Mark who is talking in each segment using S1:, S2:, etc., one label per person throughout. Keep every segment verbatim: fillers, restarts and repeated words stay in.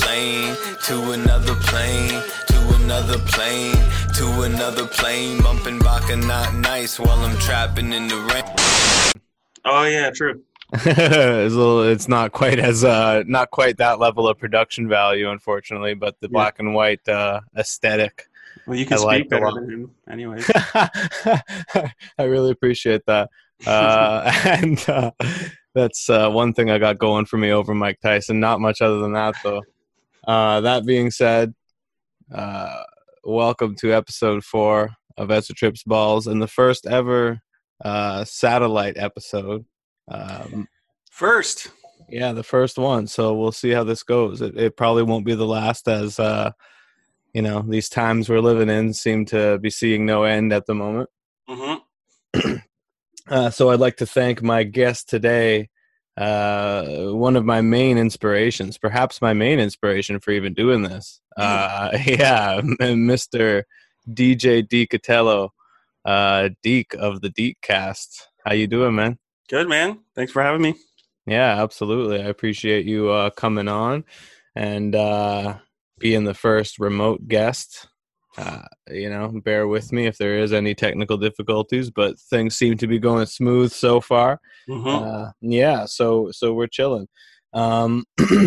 S1: plane, to another plane, to another plane, to another plane, bumping Baka not nice while I'm trapping in the rain.
S2: Oh yeah, true.
S3: it's, a little, it's not quite as uh, not quite that level of production value, unfortunately, but the
S2: Yeah.
S3: black and white uh, aesthetic.
S2: Well, you can
S3: I
S2: speak
S3: liked a
S2: better
S3: lot.
S2: than him, anyways.
S3: I really appreciate that, uh, and uh, that's uh, one thing I got going for me over Mike Tyson. Not much other than that, though. Uh, that being said, uh, welcome to episode four of Ezra Trips Balls, and the first ever uh, satellite episode. Um,
S2: First.
S3: Yeah, the first one. So we'll see how this goes. It, it probably won't be the last, as uh, you know, these times we're living in seem to be seeing no end at the moment.
S2: Mm-hmm.
S3: uh, so I'd like to thank my guest today, uh, one of my main inspirations, perhaps my main inspiration for even doing this. Uh, yeah, Mister D J Decatello, uh, Deke of the Dekecast. How you doing, man?
S2: Good, man. Thanks for having me.
S3: Yeah, absolutely. I appreciate you uh, coming on and uh, being the first remote guest. Uh, you know, bear with me if there is any technical difficulties, but things seem to be going smooth so far.
S2: Mm-hmm.
S3: Uh, yeah, so so we're chilling. Um,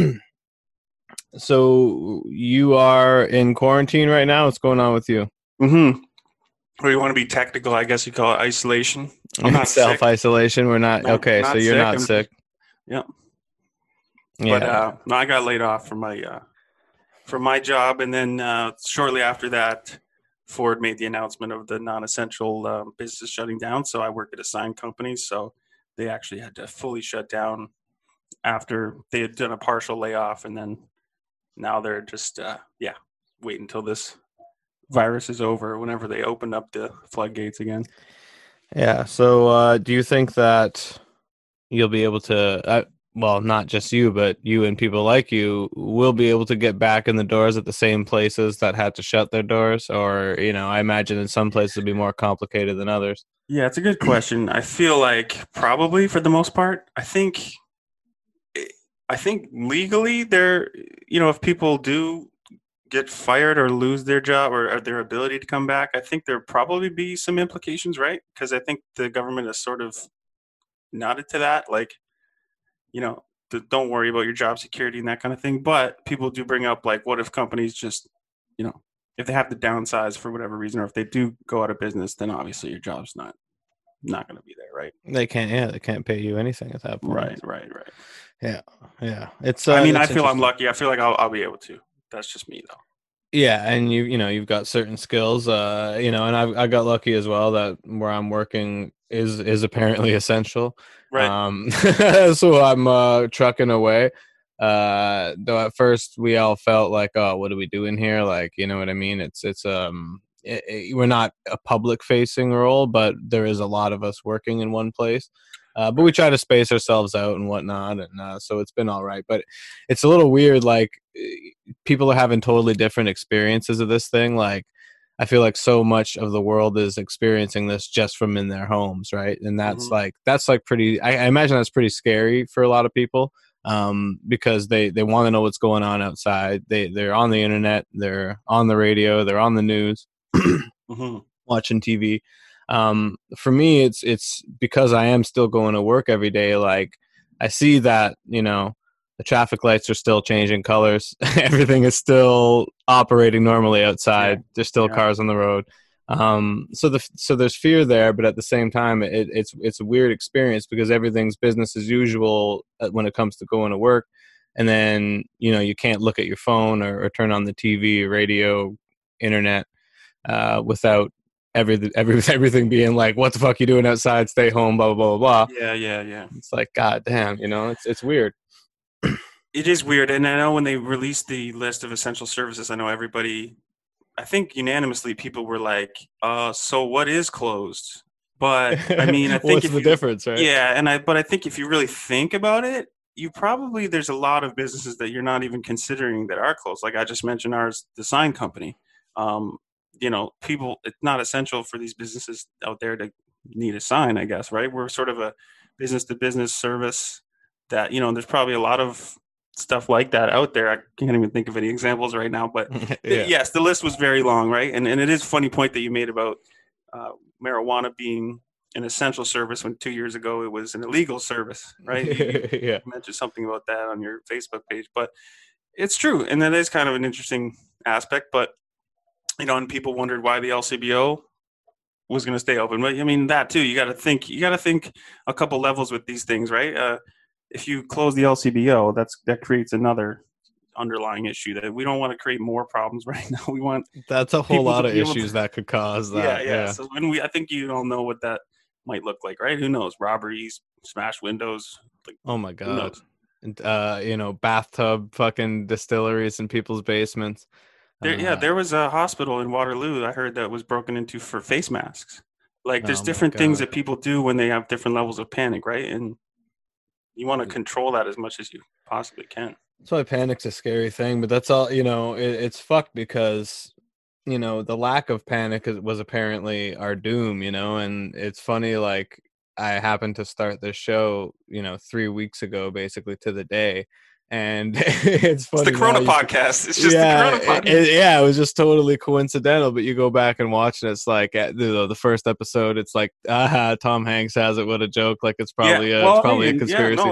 S3: so you are in quarantine right now. What's going on with you?
S2: Mm-hmm. Or you want to be technical? I guess you call it isolation. I'm not
S3: self isolation. We're not,
S2: not
S3: okay.
S2: not
S3: So you're
S2: sick.
S3: not
S2: I'm,
S3: sick.
S2: Yeah.
S3: Yeah.
S2: But uh, no, I got laid off from my uh, from my job, and then uh, shortly after that, Ford made the announcement of the non-essential um, business shutting down. So I work at a sign company, so they actually had to fully shut down after they had done a partial layoff, and then now they're just uh, yeah, wait until this virus is over. Whenever they open up the floodgates again.
S3: Yeah. So, uh, do you think that you'll be able to, uh, well, not just you, but you and people like you will be able to get back in the doors at the same places that had to shut their doors? Or, you know, I imagine in some places it'll be more complicated than others.
S2: Yeah, it's a good question. I feel like probably for the most part, I think, I think legally they're, you know, if people do get fired or lose their job or, or their ability to come back, I think there probably be some implications, right? Because I think the government has sort of nodded to that, like, you know, th- don't worry about your job security and that kind of thing. But people do bring up, like, what if companies just, you know, if they have to downsize for whatever reason, or if they do go out of business, then obviously your job's not not going to be there, right?
S3: They can't, yeah, they can't pay you anything at that point.
S2: Right, right, right.
S3: Yeah, yeah. It's. Uh,
S2: I mean, I
S3: it's
S2: feel I'm
S3: interesting.
S2: lucky. I feel like I'll, I'll be able to. That's just me, though.
S3: Yeah, and you you know you've got certain skills, uh, you know, and I've I got lucky as well that where I'm working is is apparently essential.
S2: Right.
S3: Um, so I'm uh, trucking away. Uh, though at first we all felt like, oh, what are we doing here? Like, you know what I mean? It's it's um it, it, we're not a public facing role, but there is a lot of us working in one place. Uh, but we try to space ourselves out and whatnot, and uh, so it's been all right. But it's a little weird, like people are having totally different experiences of this thing. Like, I feel like so much of the world is experiencing this just from in their homes, right? And that's
S2: Mhm.
S3: like that's like pretty. I, I imagine that's pretty scary for a lot of people um, because they they want to know what's going on outside. They they're on the internet, they're on the radio, they're on the news,
S2: Mhm.
S3: watching T V. Um, for me, it's it's because I am still going to work every day. Like, I see that, you know, the traffic lights are still changing colors. Everything is still operating normally outside.
S2: Yeah.
S3: There's still
S2: Yeah.
S3: cars on the road. Um, so the so there's fear there, but at the same time, it, it's it's a weird experience because everything's business as usual when it comes to going to work. And then, you know, you can't look at your phone or, or turn on the T V, radio, internet uh, without every every everything being like, what the fuck you doing outside? Stay home, blah blah blah blah blah.
S2: Yeah, yeah, yeah.
S3: It's like, god damn, you know, it's it's weird.
S2: It is weird, and I know when they released the list of essential services, I know everybody, I think unanimously, people were like, "Uh, so what is closed?" But I mean, I think
S3: What's
S2: if
S3: the
S2: you,
S3: difference, right?
S2: yeah, and I, but I think if you really think about it, you probably there's a lot of businesses that you're not even considering that are closed. Like I just mentioned, ours, the sign company. Um, you know, people, it's not essential for these businesses out there to need a sign, I guess, right? We're sort of a business to business service that, you know, there's probably a lot of stuff like that out there. I can't even think of any examples right now, but
S3: Yeah.
S2: yes, the list was very long, right? And and it is a funny point that you made about uh, marijuana being an essential service when two years ago it was an illegal service, right? You, you
S3: Yeah.
S2: mentioned something about that on your Facebook page, but it's true, and that is kind of an interesting aspect. But you know, and people wondered why the L C B O was going to stay open. But I mean, that too, you got to think, you got to think a couple levels with these things, right? Uh, if you close the L C B O, that's that creates another underlying issue that we don't want to create more problems right now. We want
S3: That's a whole
S2: people
S3: lot
S2: to
S3: of
S2: be able
S3: issues
S2: to,
S3: that could cause
S2: yeah,
S3: that.
S2: yeah.
S3: Yeah.
S2: So when we, I think you all know what that might look like, right? Who knows? Robberies, smash windows, like
S3: Oh my
S2: who
S3: god.
S2: knows?
S3: And, uh, you know, bathtub fucking distilleries in people's basements.
S2: There, yeah,
S3: Uh,
S2: there was a hospital in Waterloo I heard that was broken into for face masks. Like, there's
S3: oh my
S2: different things
S3: god.
S2: that people do when they have different levels of panic, right? And you want to control that as much as you possibly can.
S3: That's why panic's a scary thing, but that's all, you know, it, it's fucked because, you know, the lack of panic is, was apparently our doom, you know, and it's funny, like, I happened to start this show, you know, three weeks ago, basically to the day. And it's funny.
S2: It's the Corona
S3: now, you can-
S2: podcast. It's just
S3: yeah,
S2: the Corona
S3: it-
S2: podcast.
S3: it- yeah, it was just totally coincidental. But you go back and watch, and it's like uh, the the first episode. It's like, ah, Tom Hanks has it. What a joke! Like it's probably
S2: yeah,
S3: a,
S2: well,
S3: it's probably
S2: hey,
S3: a
S2: and- yeah,
S3: conspiracy.
S2: no,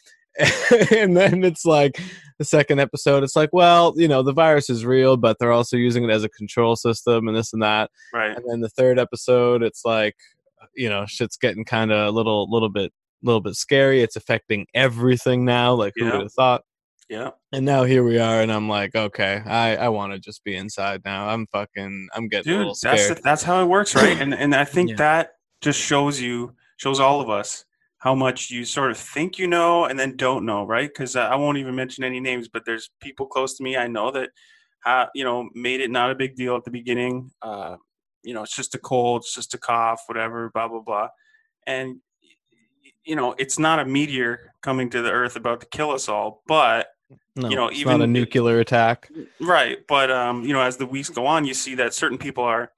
S3: And then it's like the second episode. It's like, well, you know, the virus is real, but they're also using it as a control system, and this and that.
S2: right.
S3: And then the third episode, it's like, you know, shit's getting kind of a little, little bit, little bit scary. It's affecting everything now. Like, who
S2: Yeah.
S3: would have thought?
S2: Yeah.
S3: And now here we are, and I'm like, okay, I, I want to just be inside now. I'm fucking, I'm getting a
S2: Dude,
S3: little
S2: that's
S3: scared.
S2: the, that's how it works, right? And and I think
S3: Yeah.
S2: that just shows you, shows all of us how much you sort of think you know and then don't know, right? Because I won't even mention any names, but there's people close to me I know that, uh, you know, made it not a big deal at the beginning. Uh, you know, it's just a cold, it's just a cough, whatever, blah blah blah, and you know, it's not a meteor coming to the earth about to kill us all, but
S3: no,
S2: you know,
S3: it's
S2: even
S3: not a nuclear attack.
S2: right. But um, you know, as the weeks go on, you see that certain people are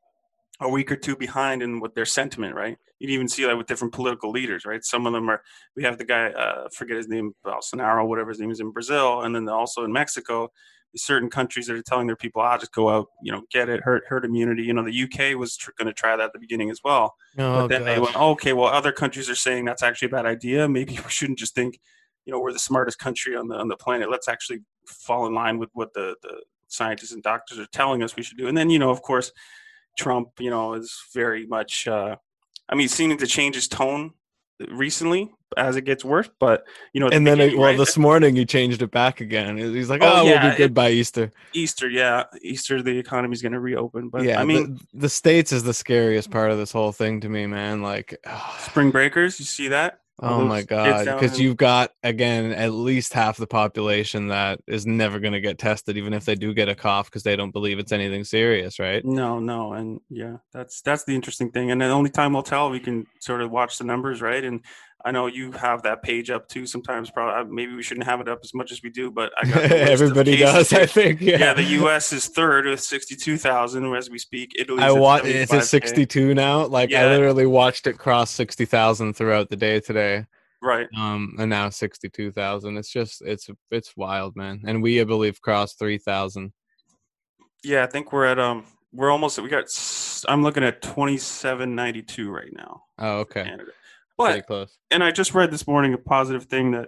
S2: a week or two behind in what their sentiment, right? You'd even see that with different political leaders, right? Some of them are. We have the guy, uh, forget his name, Bolsonaro, whatever his name is, in Brazil, and then also in Mexico, certain countries that are telling their people, "Ah, just go out, you know, get it, herd herd immunity." You know, the U K was tr- going to try that at the beginning as well,
S3: Oh,
S2: but then they
S3: gosh.
S2: went, oh, "Okay, well, other countries are saying that's actually a bad idea. Maybe we shouldn't just think, you know, we're the smartest country on the on the planet. Let's actually fall in line with what the the scientists and doctors are telling us we should do." And then, you know, of course, Trump, you know, is very much, uh, I mean, seeming to change his tone recently as it gets worse. But, you know, at the
S3: And then, it,
S2: beginning,
S3: well,
S2: right,
S3: this morning he changed it back again. He's like,
S2: Oh,
S3: oh,
S2: yeah,
S3: we'll be good
S2: it-
S3: by Easter.
S2: Easter, yeah, Easter, the economy's going to reopen. But
S3: Yeah,
S2: I mean,
S3: the, the States is the scariest part of this whole thing to me, man. Like,
S2: spring breakers, you see that? All
S3: oh
S2: those
S3: my
S2: kids
S3: god,
S2: down
S3: because
S2: in-
S3: you've got, again, at least half the population that is never going to get tested, even if they do get a cough, because they don't believe it's anything serious, right?
S2: No, no, and yeah, that's that's the interesting thing, and the only time will tell. We can sort of watch the numbers, right? And I know you have that page up too. Sometimes, probably maybe we shouldn't have it up as much as we do, but I got the list of
S3: Everybody
S2: cases
S3: does,
S2: here.
S3: I think. Yeah,
S2: Yeah, the U S is third with sixty-two thousand as we speak. Italy's
S3: I
S2: at
S3: watch. It's
S2: seventy-five K.
S3: at sixty-two now. Like, I
S2: Yeah.
S3: literally watched it cross sixty thousand throughout the day today.
S2: Right.
S3: Um, and now sixty-two thousand. It's just, it's it's wild, man. And we, I believe, crossed three thousand.
S2: Yeah, I think we're at um we're almost we got s- I'm looking at twenty-seven ninety-two right now.
S3: Oh, okay,
S2: Canada.
S3: pretty
S2: But
S3: close.
S2: and I just read this morning a positive thing that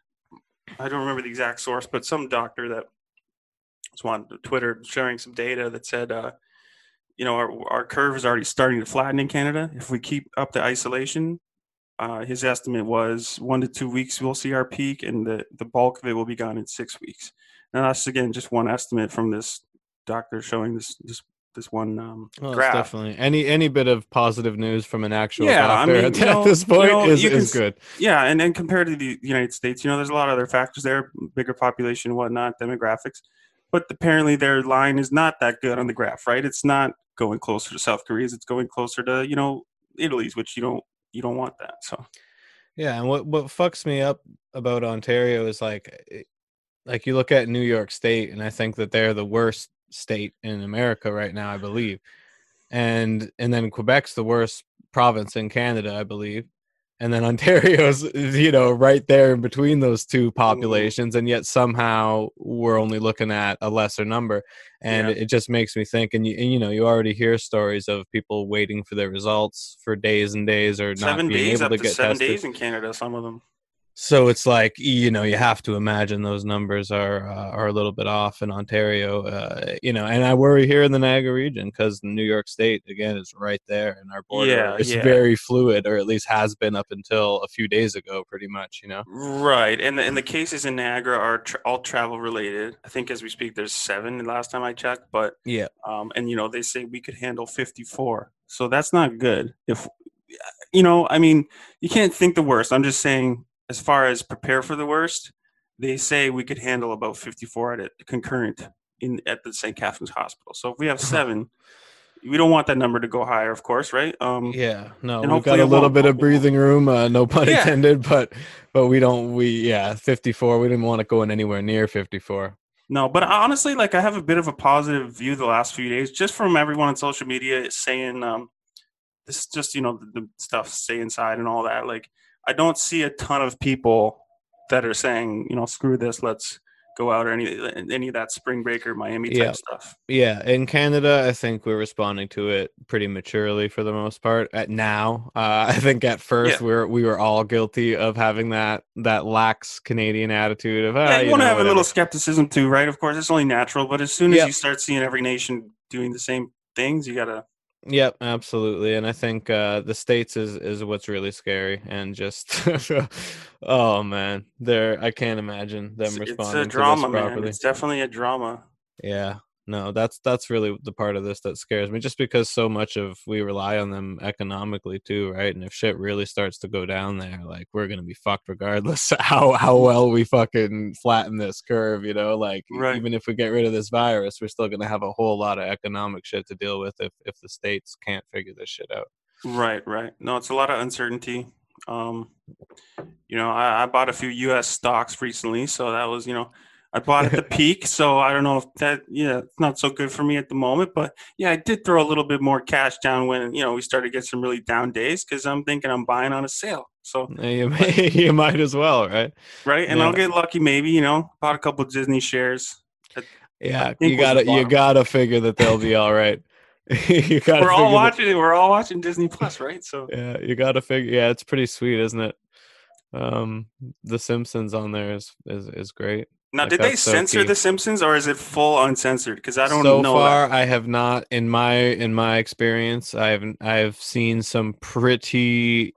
S2: I don't remember the exact source, but some doctor that was on Twitter sharing some data that said, uh, you know, our, our curve is already starting to flatten in Canada. If we keep up the isolation, uh, his estimate was one to two weeks we'll see our peak, and the, the bulk of it will be gone in six weeks. Now that's again just one estimate from this doctor showing this this this one um,
S3: Well, it's
S2: graph.
S3: definitely any any bit of positive news from an actual
S2: Yeah, I
S3: doctor
S2: mean,
S3: at,
S2: you know-
S3: at this point
S2: you know,
S3: is,
S2: you can
S3: is
S2: s-
S3: good.
S2: Yeah, and then compared to the United States, you know, there's a lot of other factors there, bigger population, whatnot, demographics. But apparently their line is not that good on the graph, right? It's not going closer to South Korea's. It's going closer to, you know, Italy's, which you don't you don't want that. So
S3: Yeah, and what what fucks me up about Ontario is like, it- like you look at New York State, and I think that they're the worst state in America right now, I believe, and and then Quebec's the worst province in Canada, I believe. and then Ontario's, you know, right there in between those two populations, and yet somehow we're only looking at a lesser number, and
S2: Yeah.
S3: it just makes me think. And you, and, you know, you already hear stories of people waiting for their results for days and days, or not
S2: Seven
S3: being
S2: days,
S3: able
S2: up
S3: to
S2: to
S3: get
S2: seven
S3: tested.
S2: days in Canada, some of them.
S3: So it's like, you know, you have to imagine those numbers are uh, are a little bit off in Ontario, uh, you know, and I worry here in the Niagara region because New York State, again, is right there, and our border
S2: Yeah,
S3: is
S2: yeah.
S3: very fluid, or at least has been up until a few days ago, pretty much, you know.
S2: Right, and the, and the cases in Niagara are tra- all travel related. I think as we speak, there's seven. The last time I checked, but
S3: Yeah.
S2: um, and you know they say we could handle fifty-four, so that's not good. If you know, I mean, you can't think the worst. I'm just saying, as far as prepare for the worst, they say we could handle about fifty-four at it concurrent in at the Saint Catherine's Hospital. So if we have seven, we don't want that number to go higher, of course, right? Um,
S3: Yeah, no,
S2: and
S3: we've got
S2: hopefully
S3: a
S2: it
S3: little
S2: won't.
S3: bit of
S2: Hopefully it won't.
S3: breathing room, uh, no pun
S2: Yeah.
S3: intended, but but we don't, we yeah, fifty-four. We didn't want it going anywhere near fifty-four.
S2: No, but honestly, like I have a bit of a positive view the last few days, just from everyone on social media saying um, this, is just you know the, the stuff, stay inside and all that. Like I don't see a ton of people that are saying, you know, screw this, let's go out or any any of that spring breaker Miami type
S3: Yeah.
S2: stuff.
S3: Yeah, in Canada, I think we're responding to it pretty maturely for the most part. At now, uh, I think at first
S2: Yeah.
S3: we were we were all guilty of having that that lax Canadian attitude of ah,
S2: Yeah, you,
S3: you
S2: want to
S3: know,
S2: have
S3: whatever.
S2: a little skepticism too, right? Of course, it's only natural, but as soon as
S3: Yep.
S2: you start seeing every nation doing the same things, you gotta.
S3: Yep, absolutely. And I think uh, the States is is what's really scary, and just oh man, there I can't imagine them
S2: It's, it's a
S3: responding to
S2: drama,
S3: this
S2: man.
S3: properly.
S2: It's definitely a drama.
S3: Yeah, no, that's that's really the part of this that scares me, just because so much of we rely on them economically too, right? And if shit really starts to go down there, like we're gonna be fucked regardless how how well we fucking flatten this curve, you know. Like
S2: Right.
S3: even if we get rid of this virus, we're still gonna have a whole lot of economic shit to deal with if if the states can't figure this shit out.
S2: Right, right. No, it's a lot of uncertainty. Um, you know, I, I bought a few U S stocks recently, so that was, you know, I bought at the peak, so I don't know if that, yeah, it's not so good for me at the moment. But yeah, I did throw a little bit more cash down when you know we started to get some really down days because I'm thinking I'm buying on a sale. So
S3: You, may, you might as well, right?
S2: right, and
S3: Yeah.
S2: I'll get lucky maybe. You know, bought a couple of Disney shares. That
S3: Yeah,
S2: think
S3: you
S2: was the
S3: gotta you
S2: bottom.
S3: gotta figure that they'll be all right. you gotta
S2: We're all
S3: figure that-
S2: watching it. We're all watching Disney Plus, right? So
S3: Yeah, you gotta figure. Yeah, it's pretty sweet, isn't it? Um, The Simpsons on there is is is great.
S2: now,
S3: Like,
S2: did they
S3: that's so
S2: censor
S3: key.
S2: The Simpsons or is it full uncensored? Because I don't
S3: So
S2: know
S3: far,
S2: that.
S3: I have not in my in my experience. I've I've seen some pretty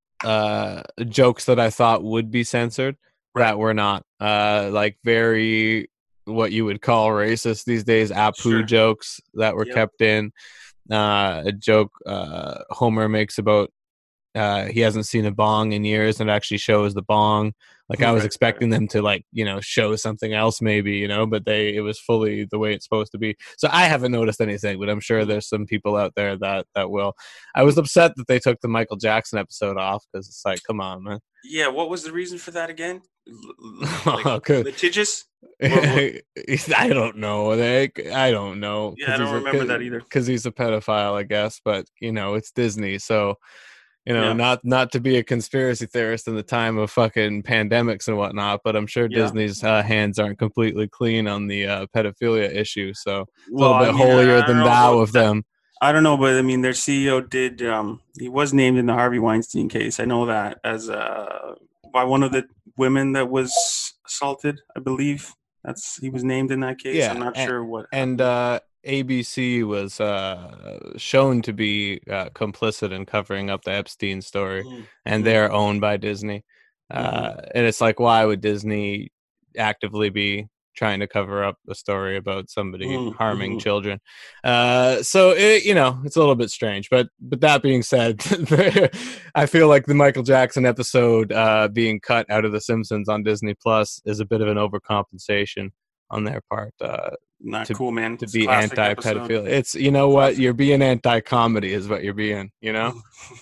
S3: uh jokes that I thought would be censored
S2: Right.
S3: that were not. Uh, like very what you would call racist these days. Apu
S2: Sure.
S3: jokes that were
S2: Yep.
S3: kept in. Uh, a joke uh Homer makes about uh he hasn't seen a bong in years, and it actually shows the bong. Like I was
S2: Right,
S3: expecting them to like, you know, show something else maybe, you know, but they it was fully the way it's supposed to be. So I haven't noticed anything, but I'm sure there's some people out there that that will. I was upset that they took the Michael Jackson episode off because it's like, come on, man.
S2: Yeah, what was the reason for that again? L- l- like,
S3: 'Cause-
S2: litigious? What- what-
S3: I don't know. They, I don't know.
S2: Yeah, I don't remember that either.
S3: Because he's a pedophile, I guess. But you know, it's Disney, so you know,
S2: Yeah.
S3: not not to be a conspiracy theorist in the time of fucking pandemics and whatnot. But I'm sure
S2: Yeah.
S3: Disney's uh, hands aren't completely clean on the uh, pedophilia issue. So it's a
S2: Well,
S3: little
S2: I
S3: bit
S2: mean,
S3: holier
S2: I
S3: than
S2: don't know
S3: thou
S2: about
S3: of
S2: that.
S3: them.
S2: I don't know, but I mean, their C E O did. Um, he was named in the Harvey Weinstein case. I know that as uh, by one of the women that was assaulted. I believe that's he was named in that case.
S3: Yeah,
S2: I'm not
S3: and-
S2: sure what.
S3: And uh, A B C was uh, shown to be uh, complicit in covering up the Epstein story,
S2: Mhm.
S3: and
S2: Mhm.
S3: they're owned by Disney. Uh, and it's like, why would Disney actively be trying to cover up a story about somebody
S2: Mhm,
S3: harming
S2: mhm.
S3: children? Uh, so it, you know, it's a little bit strange. But but that being said, I feel like the Michael Jackson episode uh, being cut out of The Simpsons on Disney Plus is a bit of an overcompensation on their part. Uh,
S2: Not
S3: to-
S2: cool, man.
S3: to
S2: It's a
S3: be
S2: classic episode.
S3: anti-pedophilia. It's, you know what,
S2: Classic.
S3: you're being anti-comedy is what you're being, you know.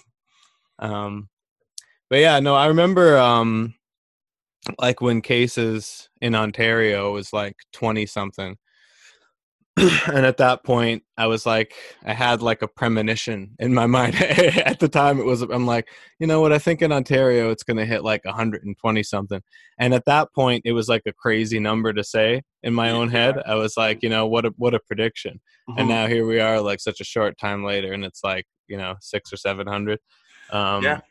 S3: Um, but yeah, no, I remember um, like when cases in Ontario was like twenty something, And at that point, I was like, I had like a premonition in my mind. At the time, it was, I'm like, you know what? I think in Ontario, it's going to hit like one hundred twenty something. And at that point, it was like a crazy number to say in my own head. I was like, you know, what a, what a prediction. Mm-hmm. And now here we are, like such a short time later, and it's like, you know, six or seven hundred. Um,
S2: yeah.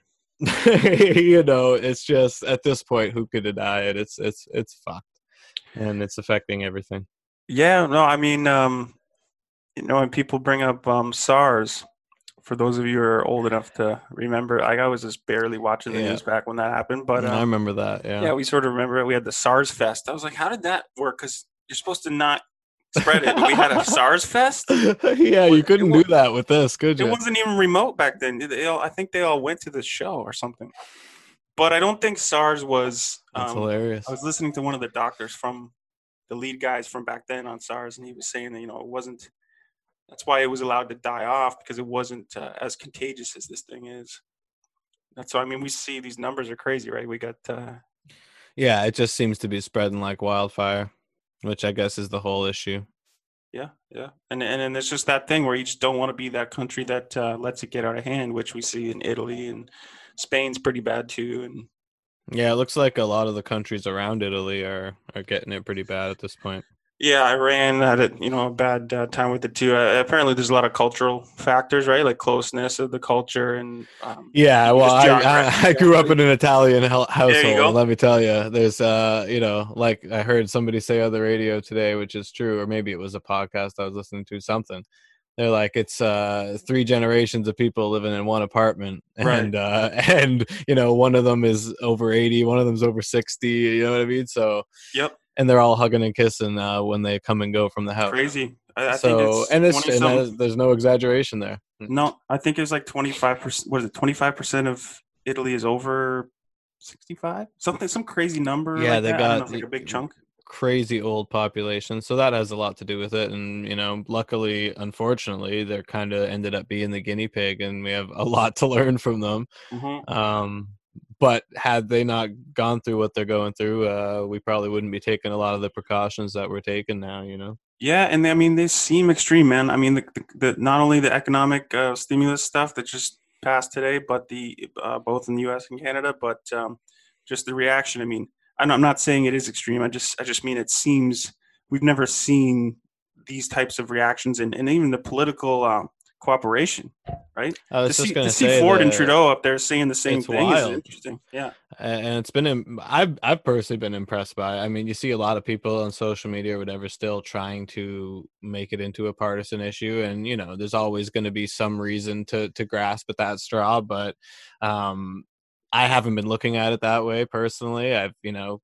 S3: You know, it's just at this point, who could deny it? It's, it's, it's fucked, and it's affecting everything.
S2: Yeah, no, I mean, um, you know, when people bring up um, SARS, for those of you who are old enough to remember, like I was just barely watching the
S3: yeah.
S2: news back when that happened. But um,
S3: I remember that, yeah.
S2: Yeah, we sort of remember it. We had the SARS Fest. I was like, how did that work? Because you're supposed to not spread it. We had a SARS Fest?
S3: Yeah, you couldn't do that with this, could you?
S2: It wasn't even remote back then. They all, I think they all went to the show or something. But I don't think SARS was...
S3: That's
S2: um,
S3: hilarious.
S2: I was listening to one of the doctors from... the lead guys from back then on SARS, and he was saying that, you know, it wasn't, that's why it was allowed to die off, because it wasn't uh, as contagious as this thing is. That's why, I mean, we see these numbers are crazy, right? We got... Uh,
S3: yeah, it just seems to be spreading like wildfire, which I guess is the whole issue.
S2: Yeah, yeah. And and then there's just that thing where you just don't want to be that country that uh, lets it get out of hand, which we see in Italy, and Spain's pretty bad too, and
S3: yeah, it looks like a lot of the countries around Italy are, are getting it pretty bad at this point.
S2: Yeah, Iran had a, you know, a bad uh, time with it too. Uh, apparently, there's a lot of cultural factors, right? Like closeness of the culture and um,
S3: yeah. Well, I, I I grew up in an Italian household. And let me tell you, there's uh, you know, like I heard somebody say on the radio today, which is true, or maybe it was a podcast I was listening to. Something. They're like, it's uh, three generations of people living in one apartment, and right. uh, and you know, one of them is over eighty, one of them's over sixty. You know what I mean? So
S2: yep.
S3: And they're all hugging and kissing uh, when they come and go from the house.
S2: Crazy. I, I
S3: so
S2: think it's
S3: and it's and is, there's no exaggeration there.
S2: No, I think it's like twenty-five percent. What is it? twenty-five percent of Italy is over sixty-five. Something, some crazy number.
S3: Yeah,
S2: like
S3: they
S2: that.
S3: got
S2: I don't know, like a big chunk.
S3: Crazy old population, so that has a lot to do with it. And you know, luckily, unfortunately, they're kind of ended up being the guinea pig, and we have a lot to learn from them.
S2: Mm-hmm.
S3: Um, but had they not gone through what they're going through, uh, we probably wouldn't be taking a lot of the precautions that we're taking now. You know.
S2: Yeah, and they, I mean, they seem extreme, man. I mean, the, the, the not only the economic uh, stimulus stuff that just passed today, but the uh, both in the U S and Canada, but um, just the reaction. I mean. I'm not saying it is extreme. I just I just mean it seems we've never seen these types of reactions, and, and even the political um, cooperation, right?
S3: I was
S2: to
S3: just
S2: see,
S3: gonna
S2: to see
S3: say
S2: Ford
S3: that
S2: and Trudeau up there saying the same
S3: it's
S2: thing
S3: wild.
S2: is interesting. Yeah,
S3: and it's been I've I've personally been impressed by it. I mean, you see a lot of people on social media or whatever still trying to make it into a partisan issue, and you know, there's always going to be some reason to to grasp at that straw, but um. I haven't been looking at it that way personally. I've, you know,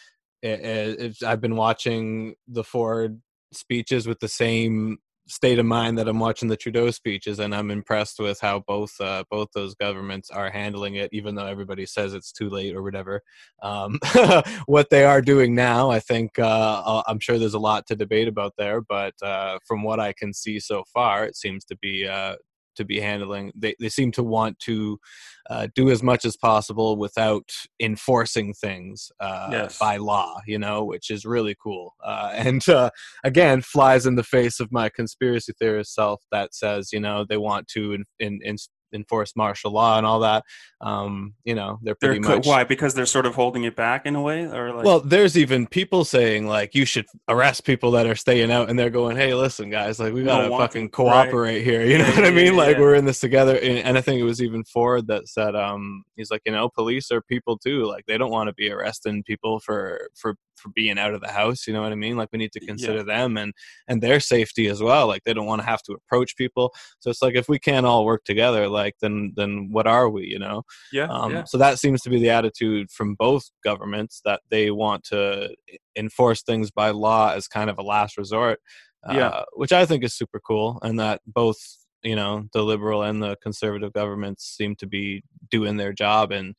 S3: it, it, I've been watching the Ford speeches with the same state of mind that I'm watching the Trudeau speeches, and I'm impressed with how both uh, both those governments are handling it, even though everybody says it's too late or whatever. Um, what they are doing now, I think, uh, I'm sure there's a lot to debate about there, but uh, from what I can see so far, it seems to be uh, to be handling. They they seem to want to uh, do as much as possible without enforcing things uh,
S2: yes.
S3: by law, you know, which is really cool. Uh, and uh, again, flies in the face of my conspiracy theorist self that says, you know, they want to in, in, in enforce martial law and all that. Um, you know, they're pretty
S2: they're,
S3: much
S2: why because they're sort of holding it back in a way, or like.
S3: Well, there's even people saying like you should arrest people that are staying out, and they're going, "Hey, listen, guys, like we gotta
S2: no
S3: fucking
S2: to,
S3: cooperate
S2: right.
S3: here." You know
S2: yeah,
S3: what I mean?
S2: Yeah,
S3: like
S2: yeah.
S3: we're in this together. And, and I think it was even Ford that said, um, he's like, you know, police are people too. Like they don't want to be arresting people for for for being out of the house. You know what I mean? Like we need to consider
S2: yeah.
S3: them and and their safety as well. Like they don't want to have to approach people. So it's like if we can't all work together, like then then what are we? You know?
S2: Yeah.
S3: Um,
S2: yeah.
S3: So that seems to be the attitude from both governments, that they want to enforce things by law as kind of a last resort. Uh,
S2: yeah.
S3: Which I think is super cool, and that both, you know, the liberal and the conservative governments seem to be doing their job, and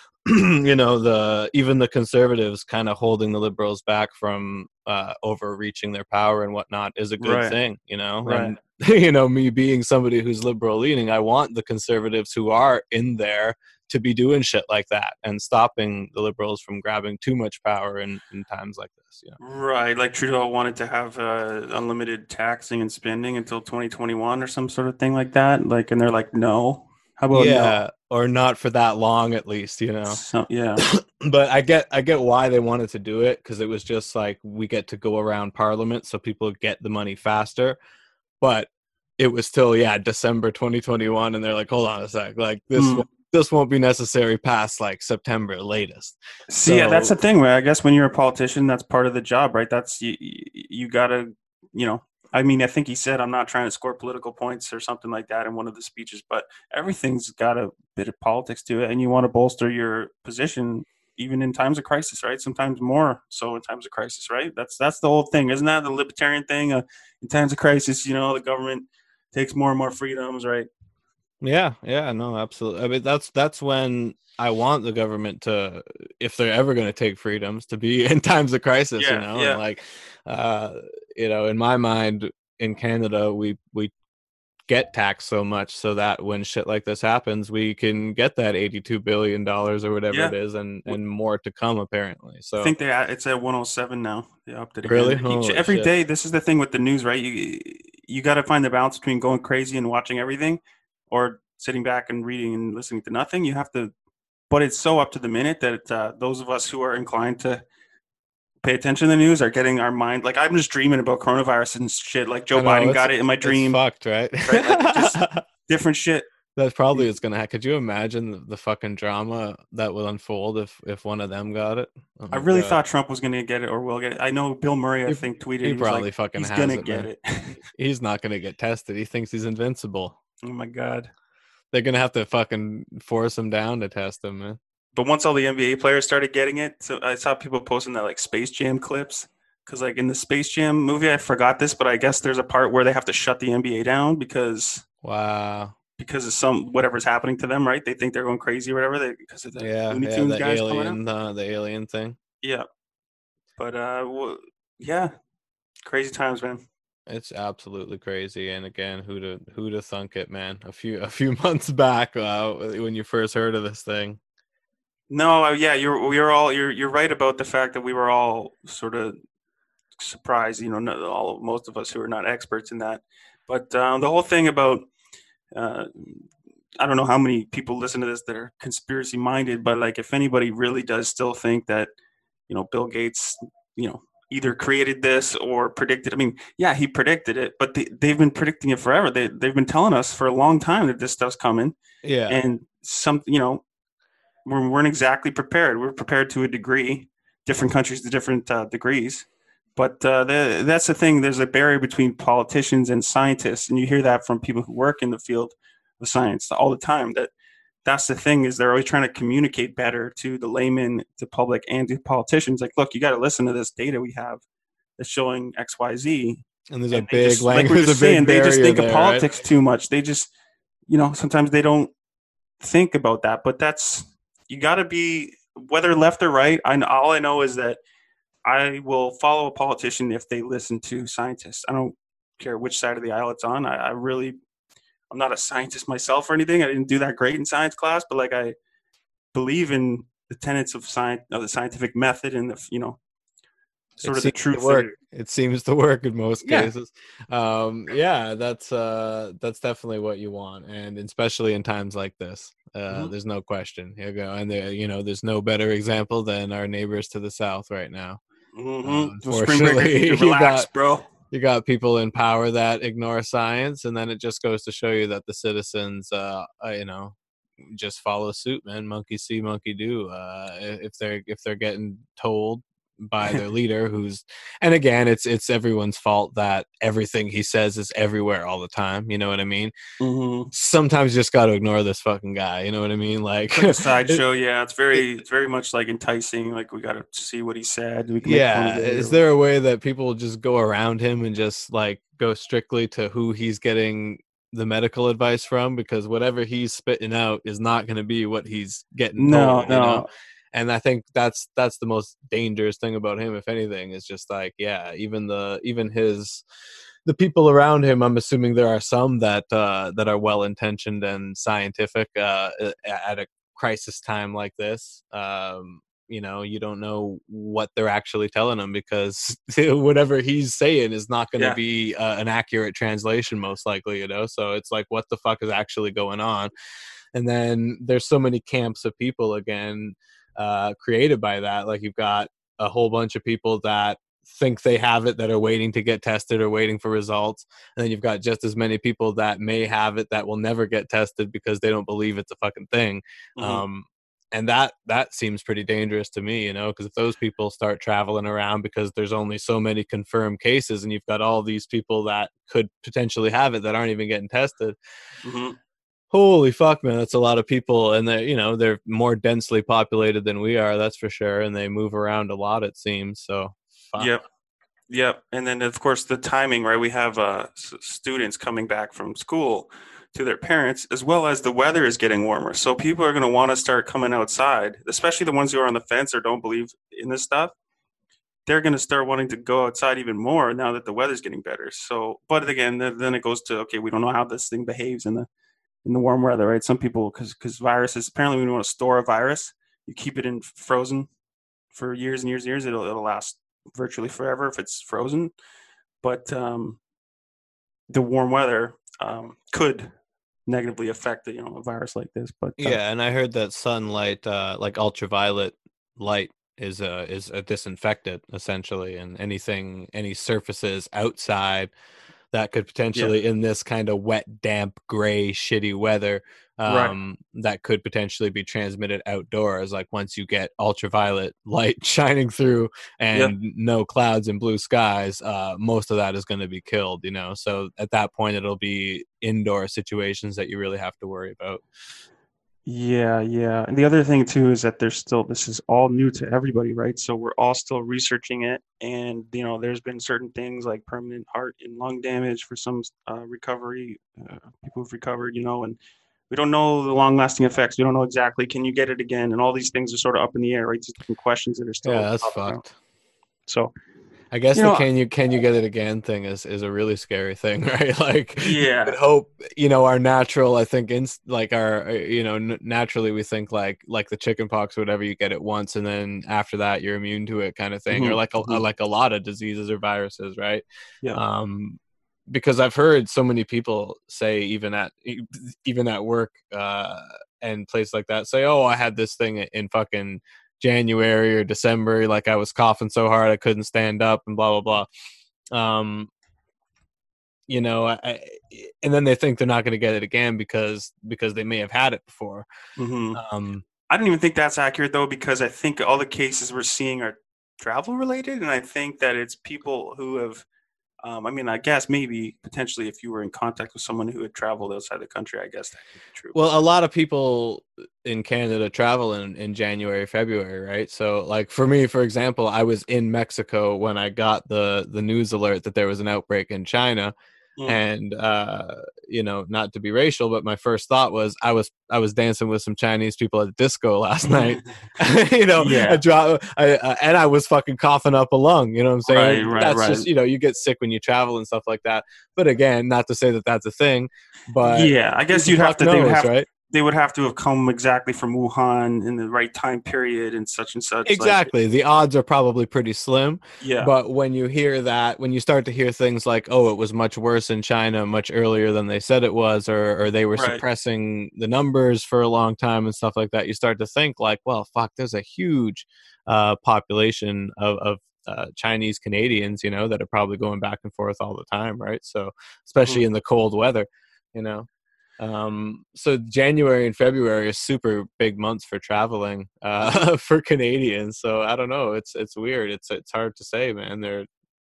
S3: you know, the even the conservatives kind of holding the liberals back from uh, overreaching their power and whatnot is a good
S2: right.
S3: thing, you know.
S2: Right.
S3: And you know, me being somebody who's liberal leaning, I want the conservatives who are in there to be doing shit like that and stopping the liberals from grabbing too much power in, in times like this. You know?
S2: Right, like Trudeau wanted to have uh, unlimited taxing and spending until twenty twenty-one or some sort of thing like that. Like, and they're like, no. How about
S3: yeah,
S2: no?
S3: or not for that long at least, you know.
S2: So, yeah.
S3: But I get I get why they wanted to do it, because it was just like we get to go around Parliament so people get the money faster. But it was still, yeah, December twenty twenty-one, and they're like, hold on a sec, like this
S2: Mm.
S3: won't, this won't be necessary past like September latest.
S2: See, yeah,
S3: So-
S2: that's the thing, right? I guess when you're a politician, that's part of the job, right? That's you. You gotta, you know. I mean, I think he said, "I'm not trying to score political points" or something like that in one of the speeches. But everything's got a bit of politics to it, and you want to bolster your position even in times of crisis, right? Sometimes more so in times of crisis, right? That's that's the whole thing, isn't that the libertarian thing? Uh, in times of crisis, you know, the government takes more and more freedoms, right?
S3: Yeah, yeah, no, absolutely. I mean, that's that's when I want the government to, if they're ever going to take freedoms, to be in times of crisis.
S2: Yeah,
S3: you know,
S2: yeah.
S3: and like, uh, you know, in my mind, in Canada, we we get taxed so much so that when shit like this happens, we can get that eighty-two billion dollars or whatever
S2: Yeah.
S3: it is, and and more to come apparently. So
S2: I think they it's at one oh seven now. They upped it again.
S3: Really?
S2: Each,
S3: Holy
S2: every
S3: shit.
S2: day. This is the thing with the news, right? You you got to find the balance between going crazy and watching everything, or sitting back and reading and listening to nothing. You have to, but it's so up to the minute that uh, those of us who are inclined to pay attention to the news are getting our mind. Like, I'm just dreaming about coronavirus and shit. Like Joe
S3: I know,
S2: Biden
S3: it's-
S2: got it in my
S3: it's
S2: dream.
S3: fucked, right?
S2: Right, like, it just- Different shit.
S3: That's probably what's gonna happen. Could you imagine the, the fucking drama that will unfold if if one of them got it? Oh
S2: I
S3: my
S2: really
S3: God.
S2: thought Trump was going to get it or will get it. I know Bill Murray, I
S3: He-
S2: think, tweeted.
S3: he
S2: He, was
S3: probably
S2: like,
S3: fucking
S2: he's
S3: has
S2: gonna
S3: it,
S2: get
S3: man.
S2: it.
S3: He's not gonna get tested. He thinks he's invincible.
S2: Oh my god.
S3: They're gonna have to fucking force him down to test him, man.
S2: But once all the N B A players started getting it, so I saw people posting that like Space Jam clips. Because like in the Space Jam movie, I forgot this, but I guess there's a part where they have to shut the N B A down because
S3: Wow.
S2: because of some whatever's happening to them, right? They think they're going crazy or whatever. They because of the
S3: Yeah,
S2: Looney
S3: yeah,
S2: Tunes
S3: the
S2: guys coming out.
S3: alien, uh, the alien thing.
S2: Yeah, but uh, well, yeah, crazy times, man.
S3: It's absolutely crazy. And again, who to who to thunk it, man? A few a few months back, uh, when you first heard of this thing.
S2: No, uh, yeah, you're we're all you're you're right about the fact that we were all sort of surprised. You know, not all most of us who are not experts in that, but um, the whole thing about uh, I don't know how many people listen to this that are conspiracy minded, but like if anybody really does still think that you know Bill Gates, you know, either created this or predicted. I mean, yeah, he predicted it, but they, they've been predicting it forever. They they've been telling us for a long time that this stuff's coming,
S3: Yeah.
S2: and some you know. We weren't exactly prepared. We're prepared to a degree, different countries to different uh, degrees. But uh, the, that's the thing. There's a barrier between politicians and scientists, and you hear that from people who work in the field of science all the time. That that's the thing is they're always trying to communicate better to the layman, the public, and to politicians. Like, look, you got to listen to this data we have that's showing X, Y, Z.
S3: And there's a
S2: And they
S3: big
S2: just, like
S3: language.
S2: we were
S3: There's
S2: just
S3: a big
S2: saying, they just
S3: barrier
S2: think
S3: there,
S2: of
S3: right?
S2: politics too much. They just, you know, sometimes they don't think about that. But that's you got to be whether left or right. I all I know is that I will follow a politician if they listen to scientists. I don't care which side of the aisle it's on. I, I really, I'm not a scientist myself or anything. I didn't do that great in science class, but like I believe in the tenets of science, of the scientific method, and the you know, sort
S3: It
S2: of the
S3: seems to
S2: truth.
S3: work.
S2: that-
S3: It seems to work in most
S2: Yeah.
S3: cases. Um, yeah, that's uh, that's definitely what you want, and especially in times like this, uh,
S2: Mhm.
S3: there's no question. Here you go, and there, you know, there's no better example than our neighbors to the south right now.
S2: Mhm.
S3: Uh,
S2: Well, spring break,
S3: unfortunately,
S2: you
S3: you
S2: relax,
S3: got-
S2: bro.
S3: You got people in power that ignore science, and then it just goes to show you that the citizens, uh, uh you know, just follow suit, man. Monkey see, monkey do. Uh, if they're if they're getting told by their leader, who's, and again, it's it's everyone's fault that everything he says is everywhere all the time. You know what I mean?
S2: Mm-hmm.
S3: Sometimes you just got to ignore this fucking guy. You know what I mean? Like,
S2: Like a sideshow, yeah. It's very, it's very much like enticing. Like we got to see what he said. We can make fun
S3: yeah.
S2: of it
S3: Is
S2: or-
S3: there a way that people just go around him and just like go strictly to who he's getting the medical advice from? Because whatever he's spitting out is not going to be what he's getting
S2: No,
S3: told, you
S2: no.
S3: know? And I think that's that's the most dangerous thing about him, if anything, is just like, yeah, even the even his the people around him, I'm assuming there are some that uh that are well intentioned and scientific uh at a crisis time like this, um, you know, you don't know what they're actually telling him, because whatever he's saying is not going to
S2: Yeah.
S3: be uh, an accurate translation, most likely, you know? So it's like, what the fuck is actually going on? And then there's so many camps of people again, uh, created by that. Like, you've got a whole bunch of people that think they have it, that are waiting to get tested or waiting for results. And then you've got just as many people that may have it that will never get tested because they don't believe it's a fucking thing.
S2: Mhm.
S3: Um, and that that seems pretty dangerous to me, you know, because if those people start traveling around because there's only so many confirmed cases, and you've got all these people that could potentially have it that aren't even getting tested.
S2: Mhm.
S3: Holy fuck, man, that's a lot of people, and they, you know, they're more densely populated than we are, that's for sure, and they move around a lot, it seems. So fuck.
S2: Yep. Yep. And then, of course, the timing, right? We have uh, s- students coming back from school to their parents, as well as the weather is getting warmer. So people are going to want to start coming outside, especially the ones who are on the fence or don't believe in this stuff. They're going to start wanting to go outside even more now that the weather's getting better. So, but again, then then it goes to, okay, we don't know how this thing behaves in the in the warm weather, right? Some people, because because viruses, apparently, when you want to store a virus, you keep it in frozen for years and years and years. It'll it'll last virtually forever if it's frozen. But um, the warm weather um, could negatively affect you know a virus like this. But uh,
S3: Yeah, and I heard that sunlight, uh, like ultraviolet light, is a is a disinfectant essentially, and anything, any surfaces outside that could
S2: yeah,
S3: potentially, in this kind of wet, damp, gray, shitty weather,
S2: right,
S3: um, that could potentially be transmitted outdoors. Like, once you get ultraviolet light shining through
S2: yeah,
S3: and no clouds and blue skies, uh, most of that is going to be killed, you know? So at that point, it'll be indoor situations that you really have to worry about.
S2: yeah, yeah. And the other thing too is that there's still this is all new to everybody, right? So we're all still researching it, and you know, there's been certain things like permanent heart and lung damage for some uh, recovery uh, people who've recovered, you know, and we don't know the long-lasting effects. We don't know exactly can you get it again, and all these things are sort of up in the air, right? These different questions that are still
S3: Yeah, that's
S2: popping out.
S3: fucked.
S2: So
S3: I guess
S2: you
S3: the
S2: know,
S3: can you can you get it again thing is is a really scary thing, right? Like, you
S2: yeah,
S3: would hope, you know, our natural, I think, inst- like our, uh, you know, n- naturally we think like like the chicken pox or whatever, you get it once and then after that you're immune to it, kind of thing, or
S2: hmm
S3: like a,
S2: hmm
S3: like a lot of diseases or viruses, right?
S2: yeah,
S3: Um, because I've heard so many people say, even at e- even at work, uh, and places like that, say, "Oh, I had this thing in fucking January or December, like I was coughing so hard I couldn't stand up and blah blah blah." Um, you know, I, I- and then they think they're not going to get it again because because they may have had it before.
S2: hmm
S3: Um,
S2: I don't even think that's accurate though, because I think all the cases we're seeing are travel related, and I think that it's people who have. Um, I mean, I guess maybe potentially if you were in contact with someone who had traveled outside the country, I guess that could be true.
S3: well, a lot of people in Canada travel in, in January, February, right? So, like for me, for example, I was in Mexico when I got the the news alert that there was an outbreak in China.
S2: Mm.
S3: And uh, you know, not to be racial, but my first thought was I was I was dancing with some Chinese people at the disco last night. you know, I
S2: Yeah.
S3: drop, I, uh, and I was fucking coughing up a lung. You know what I'm
S2: Right.
S3: saying?
S2: Right.
S3: That's
S2: Right.
S3: just, you know, you get sick when you travel and stuff like that. But again, not to say that that's a thing, but
S2: Yeah. I
S3: who
S2: guess
S3: the
S2: you'd have
S3: fuck
S2: to. They would
S3: knows,
S2: have.
S3: right?
S2: They would have to have come exactly from Wuhan in the right time period and such and such. Like,
S3: Exactly. The odds are probably pretty slim.
S2: yeah.
S3: But when you hear that, when you start to hear things like, oh, it was much worse in China much earlier than they said it was, or, or they were
S2: Right.
S3: suppressing the numbers for a long time and stuff like that, you start to think like, well, fuck, there's a huge uh, population of, of uh, Chinese Canadians, you know, that are probably going back and forth all the time, right? So, especially
S2: Mhm.
S3: in the cold weather, you know. Um, so January and February are super big months for traveling uh, for Canadians. So I don't know. It's it's weird. It's it's hard to say, man. There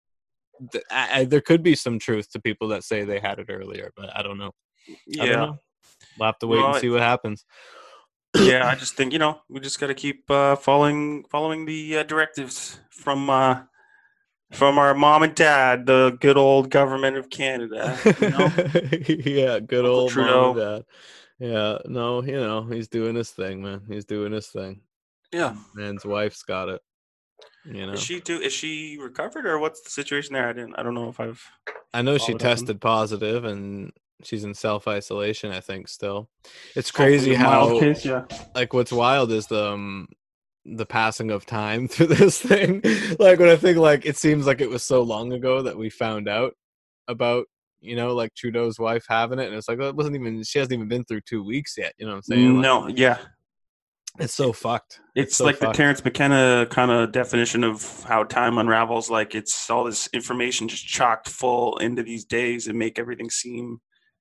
S3: th- I, I- there could be some truth to people that say they had it earlier, but I don't know. I don't
S2: Yeah.
S3: know. We'll have to wait and
S2: Well,
S3: see what happens.
S2: yeah. I just think you know we just got to keep uh, following following the uh, directives from uh, from our mom and dad, the good old government of Canada. You know,
S3: Yeah, good
S2: Uncle
S3: old mom and
S2: Trudeau.
S3: dad. Yeah, no, you know, he's doing his thing, man. He's doing his thing.
S2: Yeah.
S3: Man's wife's got it, you
S2: Is
S3: know.
S2: she do? Is she recovered or what's the situation there? I didn't. I don't know if I've
S3: I know she
S2: followed up on.
S3: tested positive, and she's in self isolation, I think. Still, it's
S2: Hopefully
S3: crazy
S2: a mild
S3: how
S2: case, yeah.
S3: like what's wild is the um, the passing of time through this thing. Like when I think like it seems like it was so long ago that we found out about, you know, like Trudeau's wife having it, and it's like well, it wasn't even she hasn't even been through two weeks yet. You know what I'm saying? Like,
S2: No, yeah.
S3: it's so fucked.
S2: It's,
S3: so
S2: like
S3: fucked.
S2: the Terrence McKenna kind of definition of how time unravels. Like it's all this information just chocked full into these days and make everything seem,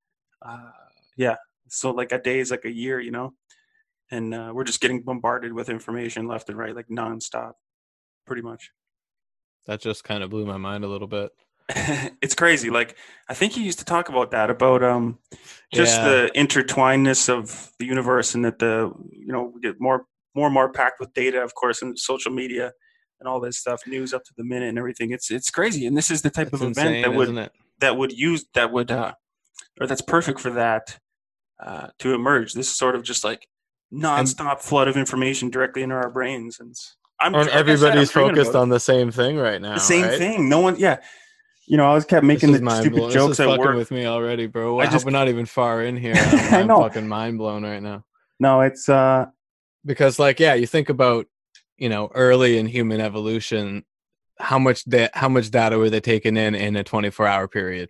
S2: uh, yeah. So like a day is like a year, you know, and uh, we're just getting bombarded with information left and right, like nonstop, pretty much.
S3: That just kind of blew my mind a little bit.
S2: It's crazy. Like I think he used to talk about that about um just
S3: Yeah.
S2: the intertwinedness of the universe, and that the you know we get more more and more packed with data, of course, and social media and all this stuff, news up to the minute and everything. It's it's crazy, and this is the type
S3: It's
S2: of event that
S3: insane,
S2: would
S3: isn't it?
S2: that would use that would uh, or that's perfect for that uh, to emerge. This is sort of just like
S3: And
S2: nonstop flood of information directly into our brains, and it's, I'm
S3: and
S2: like I said, I'm
S3: everybody's
S2: dreaming
S3: focused
S2: about it.
S3: on the same thing right
S2: The
S3: now,
S2: same
S3: right?
S2: thing. No one, yeah. You know, I always kept
S3: This
S2: making
S3: is
S2: the
S3: mind
S2: stupid
S3: blowing. This is
S2: jokes at
S3: fucking
S2: work.
S3: with me already, bro.
S2: I
S3: I hope
S2: just,
S3: we're not even far in here. I'm,
S2: I
S3: I'm
S2: know.
S3: fucking mind blown right now.
S2: No, it's uh,
S3: Because, like, yeah, you think about, you know, early in human evolution, how much da- how much data were they taking in in a twenty-four hour period?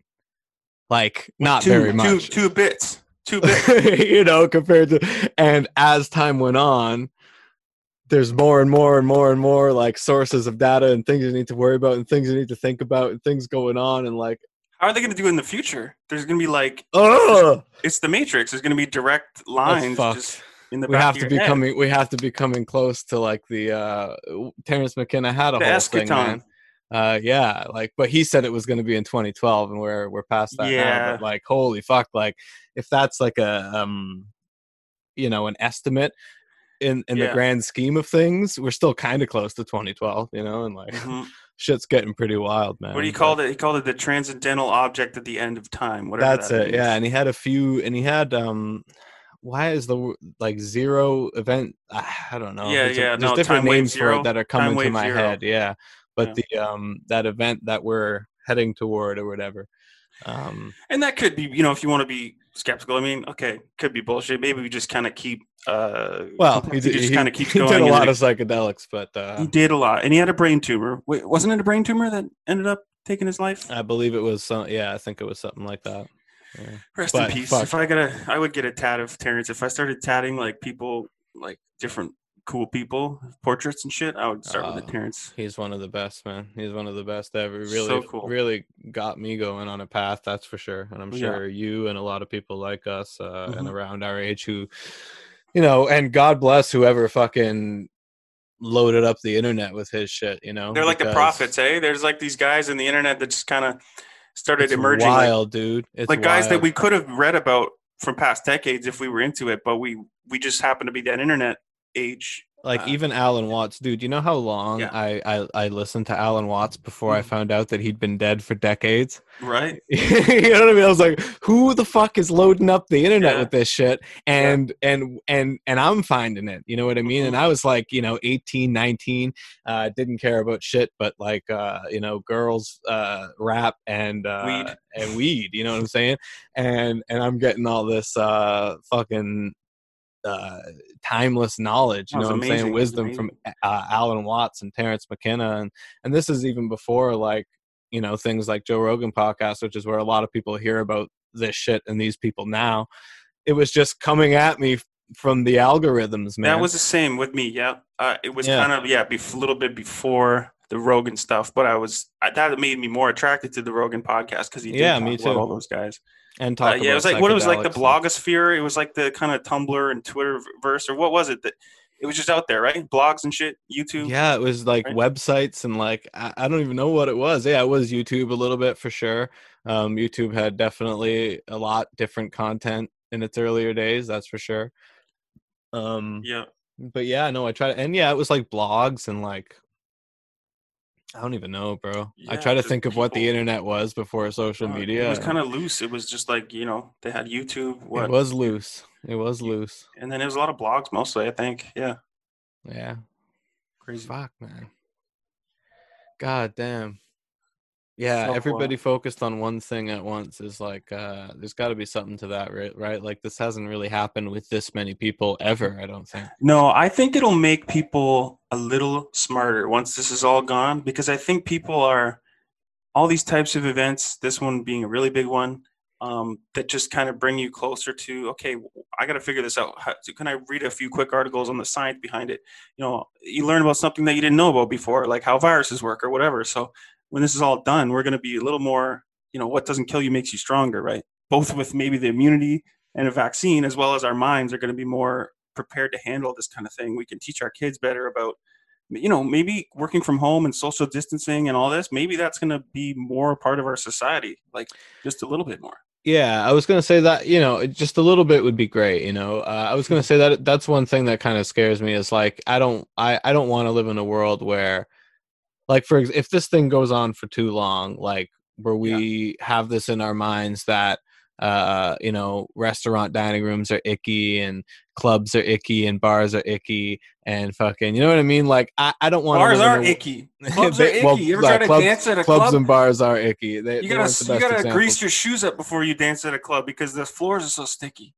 S3: Like, not
S2: two,
S3: very
S2: two,
S3: much.
S2: two bits, two bits.
S3: You know, compared to, and as time went on, there's more and more and more and more like sources of data and things you need to worry about and things you need to think about and things going on and like,
S2: How are they going to do it in the future? There's going to be like,
S3: oh,
S2: it's the Matrix. There's going to be direct
S3: that's
S2: lines
S3: fucked.
S2: just in the
S3: We
S2: back
S3: have
S2: of
S3: to
S2: your
S3: be
S2: head.
S3: coming. We have to be coming close to like the uh, Terrence McKenna had a
S2: The
S3: whole thing,
S2: eschaton.
S3: man. Uh, yeah, like, but he said it was going to be in twenty twelve, and we're we're past that now.
S2: Yeah.
S3: But like, holy fuck, like, if that's like a um, you know, an estimate in in the
S2: Yeah.
S3: grand scheme of things, we're still kind of close to twenty twelve, you know, and like,
S2: Mhm.
S3: shit's getting pretty wild, man.
S2: What do you
S3: but-
S2: call it? He called it the transcendental object at the end of time. Whatever
S3: That's
S2: that
S3: it,
S2: means.
S3: yeah. And he had a few, and he had um, why is the w- like zero event? ah, I don't know.
S2: Yeah,
S3: There's, a-
S2: yeah,
S3: there's
S2: no,
S3: different
S2: time wave
S3: names for
S2: zero,
S3: it that are
S2: time
S3: coming to
S2: wave
S3: my
S2: zero.
S3: head. Yeah, but
S2: Yeah.
S3: the um that event that we're heading toward or whatever. Um,
S2: And that could be, you know, if you want to be skeptical. I mean, okay, could be bullshit. Maybe we just kind of keep. Uh,
S3: well, he
S2: complexity
S3: did,
S2: just
S3: he,
S2: kind of keeps
S3: he
S2: going.
S3: did a
S2: and
S3: lot
S2: it-
S3: of psychedelics, but uh,
S2: He did a lot, and he had a brain tumor. Wait, wasn't it a brain tumor that ended up taking his life?
S3: I believe it was some. Yeah, I think it was something like that. Yeah.
S2: Rest
S3: but
S2: in peace.
S3: fuck.
S2: If I got a, I would get a tat of Terrence. If I started tatting like people, like different cool people, portraits and shit, I would start with
S3: Uh,
S2: the Terrence.
S3: He's one of the best, man. He's one of the best ever. Really,
S2: So cool.
S3: really got me going on a path. That's for sure. And I'm
S2: Yeah.
S3: sure you and a lot of people like us uh, and
S2: Mhm.
S3: around our age who, you know, and God bless whoever fucking loaded up the internet with his shit. You know,
S2: They're like the
S3: because
S2: prophets, eh? There's like these guys in the internet that just kind of started
S3: It's
S2: emerging, like,
S3: wild, dude. It's
S2: like guys that
S3: wild.
S2: we could have read about from past decades if we were into it, but we we just happen to be that internet age.
S3: Like
S2: uh,
S3: even Alan Watts, dude. You know how long
S2: Yeah.
S3: I, I I listened to Alan Watts before I
S2: Mhm.
S3: found out that he'd been dead for decades.
S2: Right?
S3: You know what I mean? I was like, who the fuck is loading up the internet
S2: Yeah.
S3: with this shit? And and and and I'm finding it. You know what I mean?
S2: Mhm.
S3: And I was like, you know, eighteen, nineteen, uh, didn't care about shit, but like uh, you know, girls, uh, rap and uh
S2: Weed.
S3: and weed, you know what I'm saying? And and I'm getting all this uh fucking uh timeless knowledge, you
S2: That
S3: know
S2: was
S3: what I'm
S2: amazing.
S3: saying?
S2: That was
S3: Wisdom from
S2: amazing.
S3: uh, Alan Watts and Terrence McKenna, and and this is even before like, you know, things like Joe Rogan podcast, which is where a lot of people hear about this shit and these people now. It was just coming at me f- from the algorithms, man.
S2: That was the same with me. Yeah, uh, it was
S3: Yeah.
S2: kind of yeah, bef- a little bit before the Rogan stuff, but I was I, that made me more attracted to the Rogan podcast because he did
S3: Yeah,
S2: talk
S3: me
S2: about
S3: too.
S2: all those guys.
S3: and
S2: Uh,
S3: talk
S2: yeah,
S3: about
S2: it was like what it was like the
S3: psychedelics and-
S2: blogosphere. It was like the kind of Tumblr and Twitter verse, or what was it? That it was just out there, right? Blogs and shit, YouTube.
S3: Yeah, it was like
S2: right?
S3: websites and like I, I don't even know what it was. Yeah, it was YouTube a little bit for sure. Um, YouTube had definitely a lot different content in its earlier days, that's for sure. Um,
S2: Yeah,
S3: but yeah, no, I tried, and yeah, it was like blogs and like I don't even know, bro. I
S2: Yeah,
S3: try to
S2: just
S3: think of what the
S2: people-
S3: internet was before social
S2: Uh,
S3: media.
S2: It was
S3: and
S2: kind of loose. It was just like you know they had YouTube. What?
S3: it was loose. It was
S2: You-
S3: loose.
S2: And then it was a lot of blogs mostly. I think. Yeah,
S3: Yeah.
S2: crazy.
S3: Fuck, man. God damn. Yeah,
S2: So uh,
S3: everybody focused on one thing at once is like uh there's got to be something to that, right? Right? Like this hasn't really happened with this many people ever, I don't think.
S2: no, I think it'll make people a little smarter once this is all gone, because I think people are all these types of events, this one being a really big one, um, that just kind of bring you closer to, okay, I got to figure this out. How, can I read a few quick articles on the science behind it? You know, you learn about something that you didn't know about before, like how viruses work or whatever. So when this is all done, we're going to be a little more, you know, what doesn't kill you makes you stronger, right? Both with maybe the immunity and a vaccine, as well as our minds are going to be more prepared to handle this kind of thing. We can teach our kids better about, you know, maybe working from home and social distancing and all this, maybe that's going to be more part of our society, like just a little bit more.
S3: Yeah, I was gonna say that, you know, just a little bit would be great, you know. Uh, I was gonna say that that's one thing that kind of scares me is like I don't I I don't want to live in a world where, like, for ex- if this thing goes on for too long, like where
S2: Yeah.
S3: we have this in our minds that uh you know, restaurant dining rooms are icky and clubs are icky and bars are icky and fucking, you know what I mean? Like I, I don't want to
S2: Bars
S3: live in
S2: are
S3: a
S2: icky. Clubs are
S3: they,
S2: icky.
S3: well,
S2: You ever try
S3: like
S2: to
S3: clubs
S2: dance at a
S3: clubs
S2: club?
S3: and bars are icky. They,
S2: You
S3: they weren't
S2: gotta
S3: the
S2: you
S3: best
S2: gotta
S3: examples.
S2: grease your shoes up before you dance at a club because the floors are so sticky.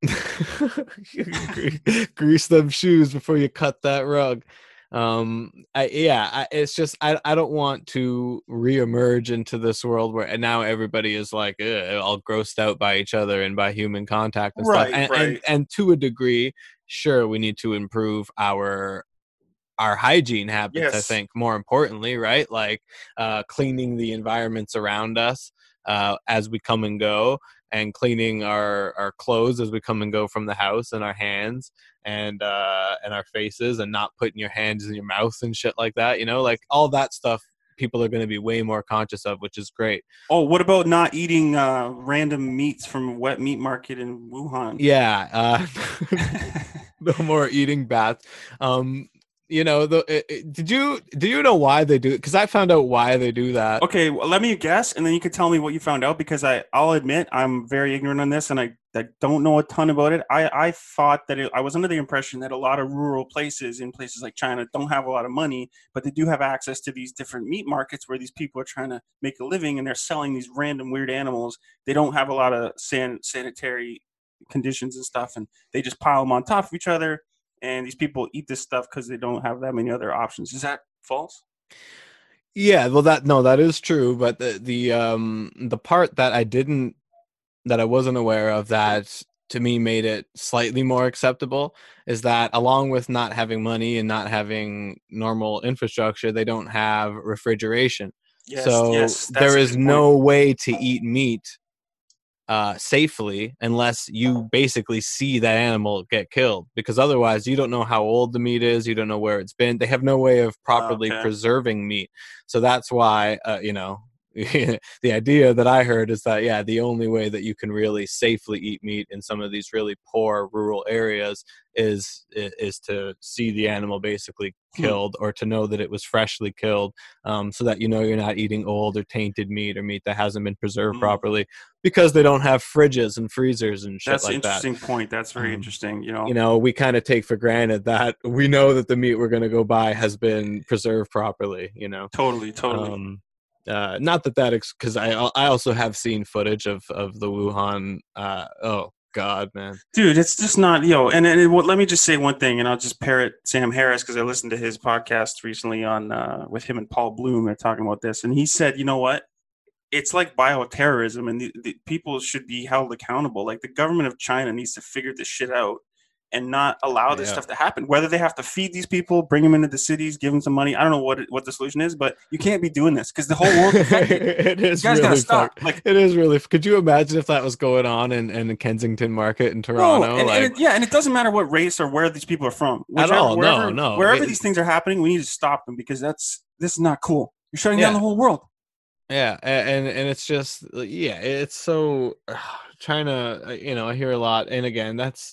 S3: Grease them shoes before you cut that rug. Um, I, yeah, I, it's just I, I don't want to reemerge into this world where and now everybody is like ugh, all grossed out by each other and by human contact and stuff.
S2: Right,
S3: And and
S2: right.
S3: and to a degree, sure, we need to improve our our hygiene habits. I
S2: Yes.
S3: think more importantly, right? Like uh, cleaning the environments around us uh, as we come and go, and cleaning our our clothes as we come and go from the house, and our hands and uh and our faces, and not putting your hands in your mouth and shit like that, you know, like all that stuff people are going to be way more conscious of, which is great.
S2: Oh, what about not eating uh, random meats from a wet meat market in Wuhan?
S3: Yeah, uh no more eating bats. um you know, the it, it- did you do you know why they do it? Because I found out why they do that.
S2: Okay, well, let me guess, and then you can tell me what you found out because I, I'll admit I'm very ignorant on this, and I, I don't know a ton about it. I, I thought that it, I was under the impression that a lot of rural places in places like China don't have a lot of money, but they do have access to these different meat markets where these people are trying to make a living and they're selling these random weird animals. They don't have a lot of san, sanitary conditions and stuff, and they just pile them on top of each other. And these people eat this stuff because they don't have that many other options. Is that false?
S3: Yeah, well, that no, that is true, but the the um the part that I didn't that I wasn't aware of that to me made it slightly more acceptable is that along with not having money and not having normal infrastructure, they don't have refrigeration.
S2: Yes,
S3: So
S2: yes, that's
S3: there
S2: a
S3: is
S2: good point.
S3: no way to eat meat uh, safely unless you basically see that animal get killed, because otherwise you don't know how old the meat is, you don't know where it's been. They have no way of properly
S2: Okay.
S3: preserving meat. So that's why uh, you know, the idea that I heard is that yeah, the only way that you can really safely eat meat in some of these really poor rural areas is is to see the animal basically
S2: Hmm.
S3: killed, or to know that it was freshly killed, um, so that you know you're not eating old or tainted meat or meat that hasn't been preserved
S2: Hmm.
S3: properly, because they don't have fridges and freezers and shit
S2: That's an
S3: like that.
S2: interesting point. That's very
S3: Um,
S2: interesting. You
S3: you
S2: know,
S3: know, we kind of take for granted that we know that the meat we're going to go buy has been preserved properly. You know,
S2: totally, totally.
S3: um, uh, not that that because I I also have seen footage of of the Wuhan. Uh, oh God, man.
S2: Dude, it's just not, yo. And, and it, well, let me just say one thing, and I'll just parrot Sam Harris because I listened to his podcast recently on uh, with him and Paul Bloom. They're talking about this, and he said, you know what? It's like bioterrorism, and the, the people should be held accountable. Like the government of China needs to figure this shit out and not allow this
S3: Yeah.
S2: stuff to happen. Whether they have to feed these people, bring them into the cities, give them some money. I don't know what what the solution is, but you can't be doing this because the whole world's affected.
S3: It
S2: You
S3: is
S2: guys gotta
S3: really
S2: stop.
S3: fuck.
S2: Like
S3: It is really. Could you imagine if that was going on in, in the Kensington Market in
S2: no,
S3: Toronto?
S2: and, and
S3: Like
S2: it, yeah, and it doesn't matter what race or where these people are from.
S3: at
S2: Whichever,
S3: all? No,
S2: wherever,
S3: no.
S2: wherever
S3: It,
S2: these things are happening, we need to stop them because that's this is not cool. You're shutting down
S3: yeah,
S2: the whole world.
S3: yeah, a- and and it's just yeah, it's so China. You know, I hear a lot, and again, that's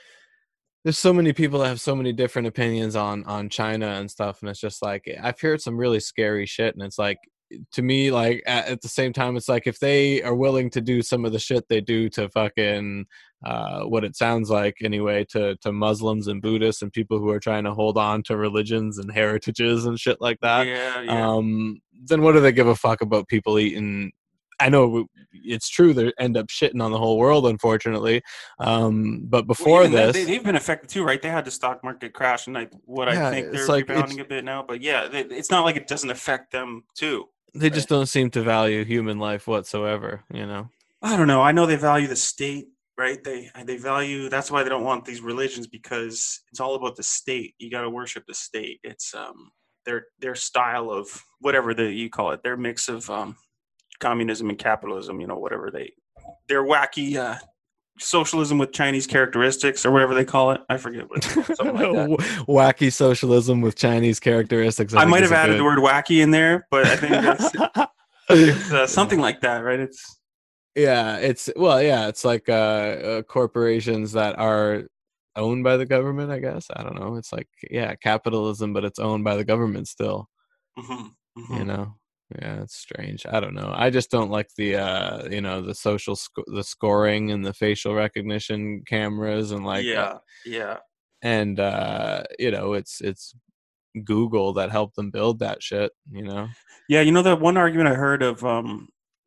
S3: there's so many people that have so many different opinions on on China and stuff, and it's just like I've heard some really scary shit, and it's like to me, like at, at the same time, it's like if they are willing to do some of the shit they do to fucking uh, what it sounds like anyway to to Muslims and Buddhists and people who are trying to hold on to religions and heritages and shit like that.
S2: Yeah, yeah.
S3: Um, then what do they give a fuck about people eating? I know it's true they end up shitting on the whole world, unfortunately. Um, but before
S2: well,
S3: this,
S2: they, they've been affected too, right? They had the stock market crash, and I, what
S3: yeah,
S2: I think they're
S3: like,
S2: rebounding a bit now. But yeah, they, it's not like it doesn't affect them too.
S3: They right? just don't seem to value human life whatsoever. You know,
S2: I don't know. I know they value the state, right? They they value. That's why they don't want these religions, because it's all about the state. You got to worship the state. It's um their their style of whatever the you call it. Their mix of um. communism and capitalism, you know, whatever they, their wacky uh, socialism with Chinese characteristics or whatever they call it. I forget what it's called, something like that.
S3: Wacky socialism with Chinese characteristics.
S2: I, I might have added good... the word wacky in there, but I think it's, it's uh, something like that, right? It's
S3: yeah, it's well, yeah, it's like uh, uh, corporations that are owned by the government. I guess I don't know. It's like yeah, capitalism, but it's owned by the government still.
S2: Mm-hmm. Mm-hmm.
S3: You know. Yeah, it's strange. I don't know. I just don't like the, uh, you know, the social, sc- the scoring and the facial recognition cameras and like,
S2: yeah,
S3: uh,
S2: yeah.
S3: And uh, you know, it's it's Google that helped them build that shit. You know.
S2: Yeah, you know that one argument I heard of, um,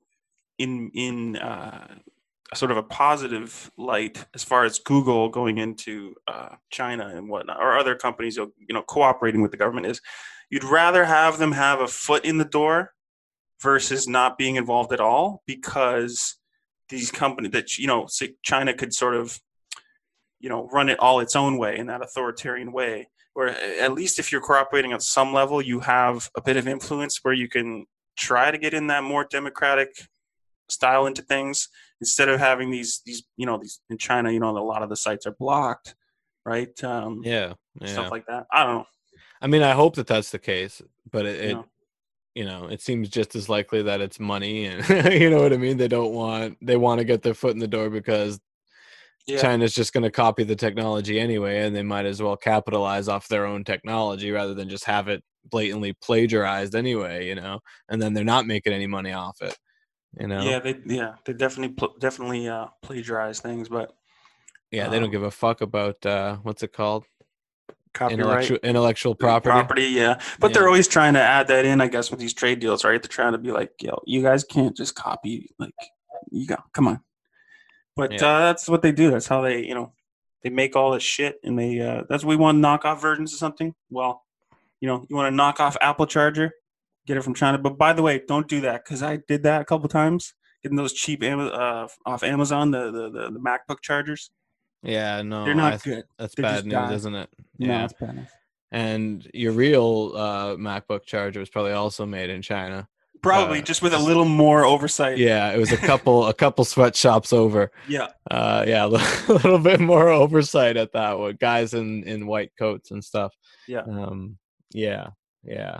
S2: in in uh, sort of a positive light as far as Google going into uh, China and whatnot, or other companies, you know, cooperating with the government is, you'd rather have them have a foot in the door versus not being involved at all, because these companies that, you know, say China could sort of, you know, run it all its own way in that authoritarian way, where at least if you're cooperating at some level, you have a bit of influence where you can try to get in that more democratic style into things, instead of having these, these, you know, these in China, you know, a lot of the sites are blocked, right? Um,
S3: yeah, yeah.
S2: Stuff like that. I don't know.
S3: I mean, I hope that that's the case, but it,
S2: Yeah.
S3: it you know, it seems just as likely that it's money, and you know what I mean. They don't want they want to get their foot in the door because yeah. China's just going to copy the technology anyway, and they might as well capitalize off their own technology rather than just have it blatantly plagiarized anyway, you know. And then they're not making any money off it, you know.
S2: Yeah, they yeah they definitely pl- definitely uh, plagiarize things, but
S3: yeah, they um, don't give a fuck about uh, what's it called.
S2: Copyright.
S3: Intellectual, intellectual property.
S2: Property, yeah. But
S3: yeah.
S2: they're always trying to add that in, I guess, with these trade deals, right? They're trying to be like, yo, you guys can't just copy, like, you got, come on. But yeah. uh, that's what they do. That's how they, you know, they make all this shit, and they, uh, that's what we want, knockoff versions of something. Well, you know, you want to knock off Apple charger, get it from China. But by the way, don't do that, because I did that a couple times, getting those cheap uh, off Amazon, the, the, the, the MacBook chargers.
S3: Yeah, no,
S2: they're not
S3: I,
S2: good.
S3: That's
S2: They're
S3: bad news,
S2: die.
S3: isn't it?
S2: Yeah,
S3: Yeah,
S2: that's bad news.
S3: And your real uh, MacBook charger was probably also made in China.
S2: Probably
S3: uh,
S2: just with a little more oversight.
S3: Yeah, it was a couple, a couple sweatshops over.
S2: Yeah,
S3: uh, yeah, a little bit more oversight at that one. Guys in, in white coats and stuff.
S2: Yeah,
S3: um, yeah, yeah.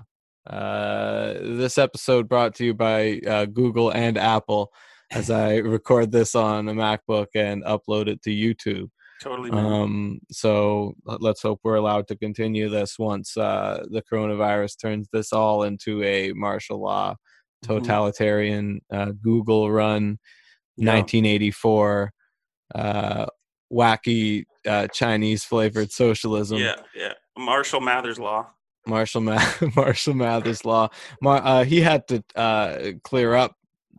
S3: Uh, this episode brought to you by uh, Google and Apple, as I record this on a MacBook and upload it to YouTube.
S2: Totally. Man.
S3: Um, so let's hope we're allowed to continue this once uh, the coronavirus turns this all into a martial law, totalitarian, uh, Google run, yeah. nineteen eighty-four, uh, wacky uh, Chinese flavored socialism.
S2: Yeah, yeah. Marshall Mathers law.
S3: Marshall Ma- Marshall Mathers law. Mar- uh, he had to uh, clear up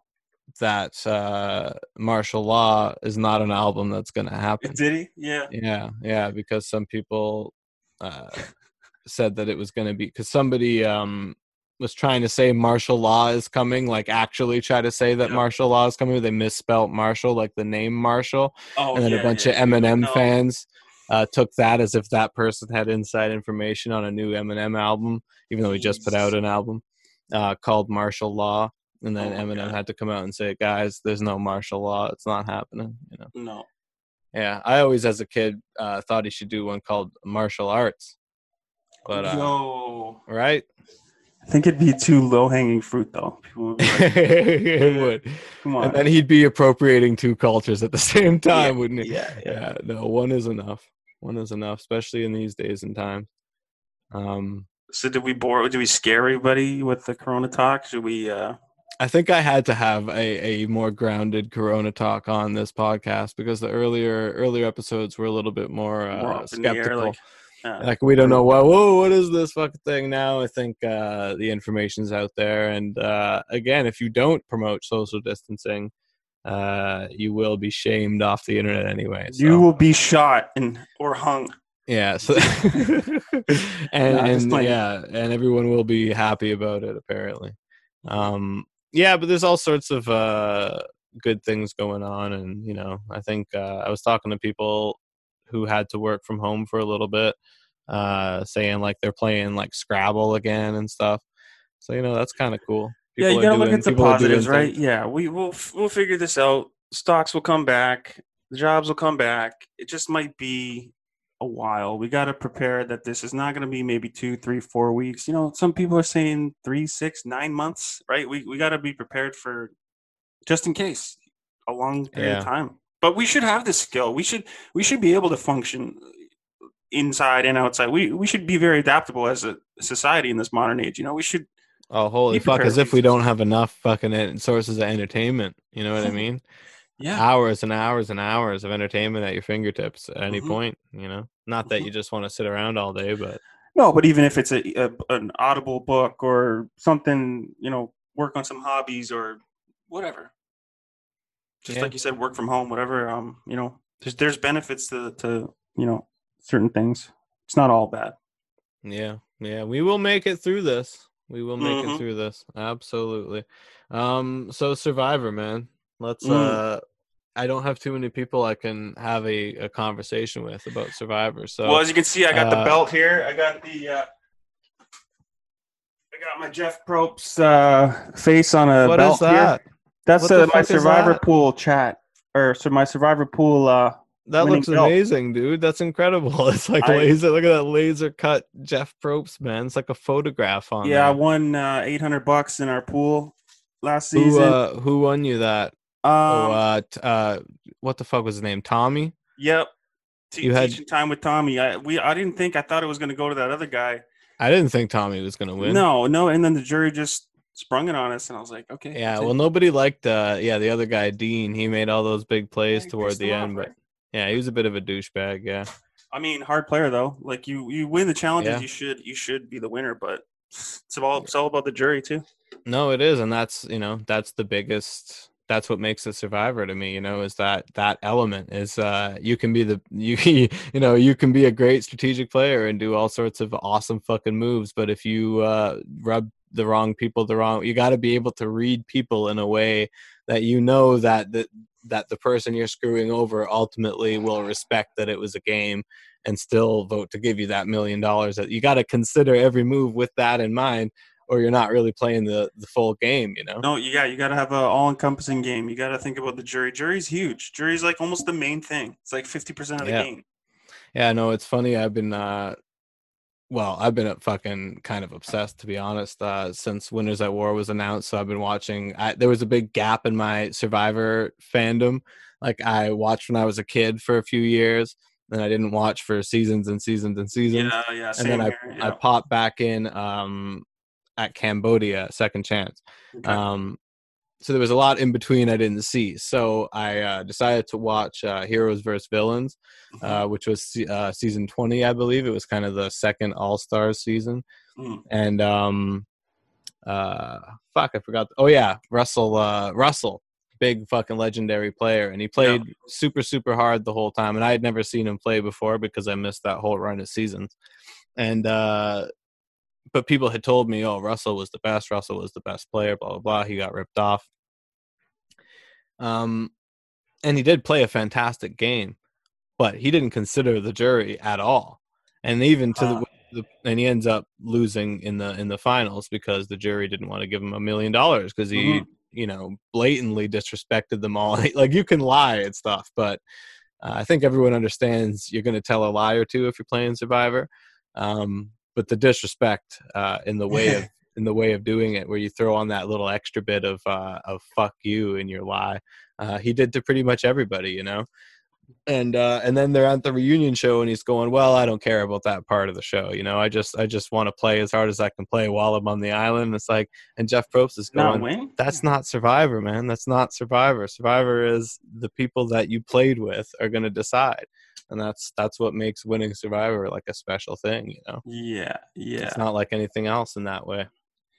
S3: that uh, martial law is not an album that's going to happen.
S2: Did he? Yeah.
S3: Yeah, yeah, because some people uh, said that it was going to be, because somebody um, was trying to say martial law is coming, like actually try to say that yeah. martial law is coming. They misspelt Marshall, like the name Marshall.
S2: Oh,
S3: and then
S2: yeah,
S3: a bunch
S2: yeah.
S3: of Eminem
S2: no.
S3: fans uh, took that as if that person had inside information on a new Eminem album, even though he just put out an album uh, called Martial Law. And then oh Eminem God. had to come out and say, guys, there's no martial law. It's not happening. You know?
S2: No.
S3: Yeah. I always, as a kid, uh, thought he should do one called martial arts. But, uh,
S2: Yo.
S3: Right?
S2: I think it'd be too low-hanging fruit, though. People would be like,
S3: it would.
S2: Come on.
S3: And then he'd be appropriating two cultures at the same time,
S2: yeah,
S3: wouldn't he?
S2: Yeah, yeah.
S3: Yeah. No, one is enough. One is enough, especially in these days and times. Um,
S2: So did we bore? Did we scare everybody with the Corona talk? Should we? Uh...
S3: I think I had to have a, a more grounded Corona talk on this podcast because the earlier earlier episodes were a little bit more,
S2: More
S3: uh,
S2: up in the air,
S3: skeptical.
S2: like, uh,
S3: like we don't know what. Whoa, what is this fucking thing now? I think uh, the information's out there, and uh, again, if you don't promote social distancing, uh, you will be shamed off the internet anyway. So.
S2: You will be shot and or hung.
S3: Yeah. So, and
S2: Nah,
S3: and yeah, and everyone will be happy about it apparently. Um, yeah, but there's all sorts of uh, good things going on, and you know, I think uh, I was talking to people who had to work from home for a little bit, uh, saying like they're playing like Scrabble again and stuff. So you know, that's kind of cool.
S2: People yeah, you gotta doing, look at the positives, right? Things. Yeah, we will we'll figure this out. Stocks will come back. The jobs will come back. It just might be a while. We got to prepare that this is not going to be maybe two, three, four weeks. You know, some people are saying three, six, nine months, right? We we got to be prepared for just in case a long period yeah. of time. But we should have this skill. We should we should be able to function inside and outside. We we should be very adaptable as a society in this modern age. You know, we should.
S3: Oh, holy fuck! As if we don't have enough fucking sources of entertainment. You know what I mean? Yeah, hours and hours and hours of entertainment at your fingertips at any mm-hmm. point. You know, not that mm-hmm. you just want to sit around all day, but
S2: no. But even if it's a, a an Audible book or something, you know, work on some hobbies or whatever. Just yeah. like you said, work from home, whatever. Um, you know, there's there's benefits to to you know certain things. It's not all bad.
S3: Yeah, yeah, we will make it through this. We will make mm-hmm. it through this. Absolutely. Um, so Survivor, man. Let's mm. uh I don't have too many people I can have a, a conversation with about Survivor. So
S2: well, as you can see, I got uh, the belt here. I got the uh I got my Jeff Probst uh face on a
S3: what
S2: belt
S3: is that?
S2: Here. That's uh, my Survivor Pool chat. Or so my Survivor Pool uh
S3: that looks belt. Amazing, dude. That's incredible. It's like I, laser. Look at that laser cut Jeff Probst, man. It's like a photograph on.
S2: Yeah,
S3: there.
S2: I won uh, eight hundred bucks in our pool last season.
S3: Who, uh, who won you that?
S2: Um,
S3: oh, uh, t- uh, what the fuck was his name? Tommy.
S2: Yep. Te- you had time with Tommy. I we I didn't think I thought it was going to go to that other guy.
S3: I didn't think Tommy was going to win.
S2: No, no. And then the jury just sprung it on us, and I was like, okay.
S3: Yeah. Well, nobody liked. Uh, yeah, the other guy, Dean. He made all those big plays yeah, toward the end, off, but. Right? Yeah, he was a bit of a douchebag. Yeah,
S2: I mean, hard player though. Like you, you win the challenges, yeah. you should, you should be the winner. But it's all, it's all about the jury too.
S3: No, it is, and that's you know, that's the biggest. That's what makes a Survivor to me. You know, is that that element is uh, you can be the you you know you can be a great strategic player and do all sorts of awesome fucking moves, but if you uh, rub the wrong people the wrong, you got to be able to read people in a way that you know that that. that the person you're screwing over ultimately will respect that it was a game and still vote to give you that million dollars. That you got to consider every move with that in mind, or you're not really playing the, the full game, you know?
S2: No, you got, you got to have an all encompassing game. You got to think about the jury. Jury's huge. Jury's like almost the main thing. It's like fifty percent of the
S3: yeah.
S2: game.
S3: Yeah, no, it's funny. I've been, uh, well, I've been fucking kind of obsessed, to be honest, uh, since Winners at War was announced. So I've been watching. I, there was a big gap in my Survivor fandom. Like I watched when I was a kid for a few years, and I didn't watch for seasons and seasons and seasons.
S2: Yeah, yeah.
S3: And then I,
S2: here, yeah.
S3: I popped back in um, at Cambodia, Second Chance.
S2: Okay.
S3: Um, so there was a lot in between I didn't see. So I uh, decided to watch uh, Heroes versus Villains, uh, which was uh, season twenty, I believe. It was kind of the second All-Stars season.
S2: Mm.
S3: And um, uh, fuck, I forgot. Oh, yeah, Russell, uh, Russell, big fucking legendary player. And he played yeah. super, super hard the whole time. And I had never seen him play before because I missed that whole run of seasons. And uh but people had told me, oh, Russell was the best. Russell was the best player, blah, blah, blah. He got ripped off. Um, and he did play a fantastic game, but he didn't consider the jury at all. And even to uh, the, the, and he ends up losing in the, in the finals because the jury didn't want to give him a million dollars because he, mm-hmm. you know, blatantly disrespected them all. Like you can lie and stuff, but uh, I think everyone understands you're going to tell a lie or two if you're playing Survivor. Um, But the disrespect uh, in the way of in the way of doing it, where you throw on that little extra bit of uh, of fuck you in your lie, uh, he did to pretty much everybody, you know. And uh, and then they're at the reunion show, and he's going, "Well, I don't care about that part of the show. You know, I just I just want to play as hard as I can play while I'm on the island." It's like, and Jeff Probst is
S2: Not
S3: going,
S2: win.
S3: "That's not Survivor, man. That's not Survivor. Survivor is the people that you played with are going to decide, and that's that's what makes winning Survivor like a special thing. You know,
S2: Yeah, yeah.
S3: it's not like anything else in that way."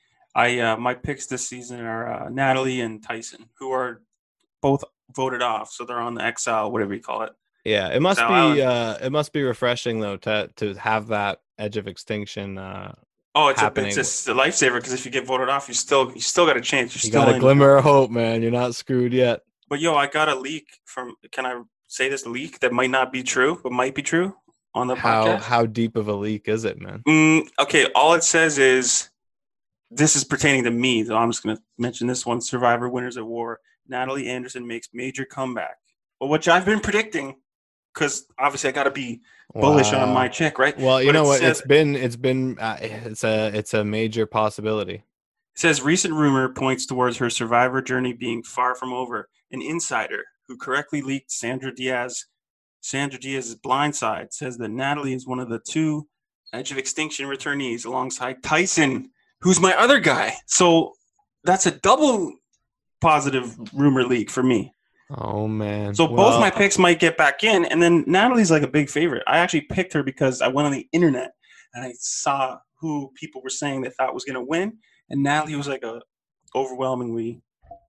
S2: I uh, my picks this season are uh, Natalie and Tyson, who are both voted off, so they're on the exile, whatever you call it.
S3: Yeah, it must
S2: Exile
S3: be
S2: Island.
S3: uh, it must be refreshing though to to have that edge of extinction. Uh,
S2: Oh, it's a,
S3: happening.
S2: it's just a lifesaver because if you get voted off, you still you still got a chance. You're
S3: you
S2: still
S3: got a
S2: in.
S3: glimmer of hope, man. You're not screwed yet.
S2: But yo, I got a leak from. Can I say this leak that might not be true, but might be true on the
S3: How
S2: podcast?
S3: how deep of a leak is it, man?
S2: Mm, okay, all it says is this is pertaining to me. So I'm just going to mention this one: Survivor Winners at War. Natalie Anderson makes major comeback. Well, which I've been predicting, because obviously I got to be bullish on
S3: Wow.
S2: my chick, right?
S3: Well, you
S2: But
S3: know
S2: it
S3: what?
S2: says-
S3: it's been it's been uh, it's a it's a major possibility.
S2: It says recent rumor points towards her Survivor journey being far from over. An insider who correctly leaked Sandra Diaz, Sandra Diaz's blind side, says that Natalie is one of the two Edge of Extinction returnees alongside Tyson, who's my other guy. So that's a double positive rumor leak for me.
S3: Oh man!
S2: So
S3: Well,
S2: both my picks might get back in, and then Natalie's like a big favorite. I actually picked her because I went on the internet and I saw who people were saying they thought was going to win, and Natalie was like a overwhelmingly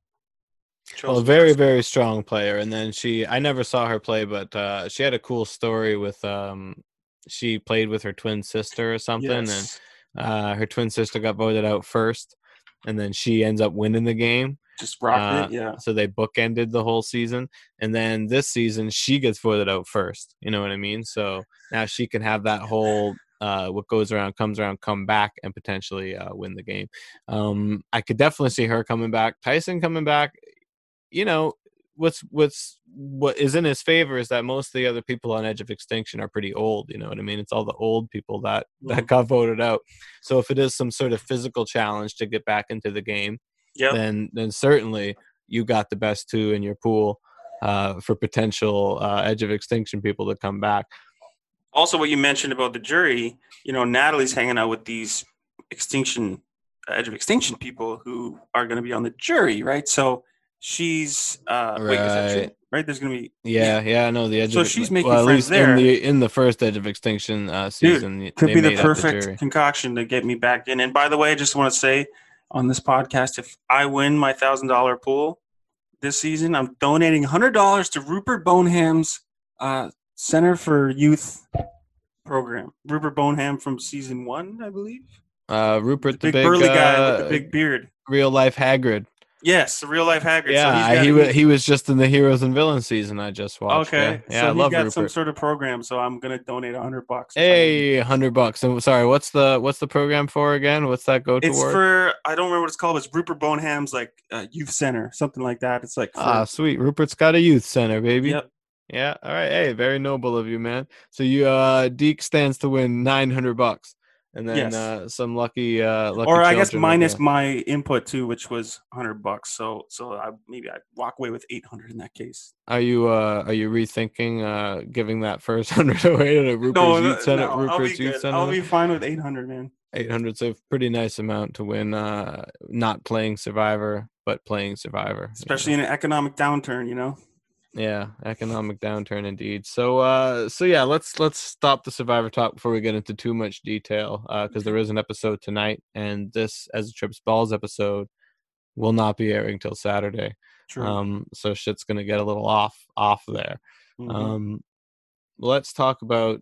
S3: well, a
S2: chosen
S3: very
S2: person.
S3: very strong player. And then she, I never saw her play, but uh, she had a cool story with um, she played with her twin sister or something,
S2: Yes.
S3: and uh, her twin sister got voted out first, and then she ends up winning the game.
S2: Just rocked
S3: Uh,
S2: it, yeah.
S3: So they bookended the whole season, and then this season she gets voted out first. You know what I mean? So now she can have that whole uh, what goes around comes around, come back, and potentially uh, win the game. Um, I could definitely see her coming back. Tyson coming back. You know what's what's what is in his favor is that most of the other people on Edge of Extinction are pretty old. You know what I mean? It's all the old people that that
S2: Mhm.
S3: got voted out. So if it is some sort of physical challenge to get back into the game,
S2: Yep.
S3: then then certainly you got the best two in your pool uh, for potential uh, Edge of Extinction people to come back.
S2: Also, what you mentioned about the jury, you know, Natalie's hanging out with these extinction, Edge of Extinction people who are going to be on the jury, right? So she's, uh, wait, is that true?
S3: Right.
S2: Right? There's going to be,
S3: Yeah, yeah, I know the Edge.
S2: So
S3: of,
S2: she's making
S3: well, at
S2: friends
S3: least
S2: there.
S3: in the in the first Edge of Extinction uh, season.
S2: Dude, could
S3: they
S2: be the
S3: made up
S2: perfect
S3: jury.
S2: concoction to get me back in. And by the way, I just want to say on this podcast, if I win my one thousand dollars pool this season, I'm donating one hundred dollars to Rupert Boneham's uh, Center for Youth program. Rupert Boneham from season one, I believe.
S3: Uh, Rupert,
S2: The
S3: the
S2: big,
S3: big,
S2: burly guy
S3: uh,
S2: with the big beard.
S3: real life Hagrid.
S2: Yes, the real life Hagrid.
S3: Yeah,
S2: so he's got,
S3: he
S2: he's-
S3: was he was just in the Heroes and Villains season I just watched.
S2: Okay,
S3: yeah, yeah
S2: so
S3: I
S2: he's
S3: love
S2: got
S3: Rupert.
S2: some sort of program, so I'm gonna donate a hundred bucks.
S3: Hey, hundred bucks. And sorry, what's the what's the program for again? What's that go
S2: It's
S3: toward?
S2: for I don't remember what it's called. But it's Rupert Boneham's like uh, youth center, something like that. It's like for,
S3: Ah, sweet. Rupert's got a youth center, baby.
S2: yep.
S3: Yeah. All right. Hey, very noble of you, man. So you uh Deke stands to win nine hundred bucks, and then
S2: Yes.
S3: uh, some lucky uh lucky
S2: Or I guess
S3: children will
S2: minus
S3: get-
S2: my input too, which was hundred bucks. So so I, maybe I walk away with eight hundred in that case.
S3: Are you uh are you rethinking uh giving that first hundred away to the Rupert's
S2: No, no,
S3: youth center?
S2: no, I'll be
S3: Rupert's youth
S2: good.
S3: center.
S2: I'll be fine with eight hundred, man.
S3: eight hundred's a pretty nice amount to win. Uh, not playing Survivor, but playing Survivor, you
S2: Especially
S3: know?
S2: in an economic downturn, you know.
S3: Yeah, economic downturn indeed. So, uh, so yeah, let's let's stop the Survivor talk before we get into too much detail, because there is an episode tonight, and this, as a Trips Balls episode, will not be airing till Saturday.
S2: True.
S3: Um, so shit's gonna get a little off off there.
S2: Mhm.
S3: Um, let's talk about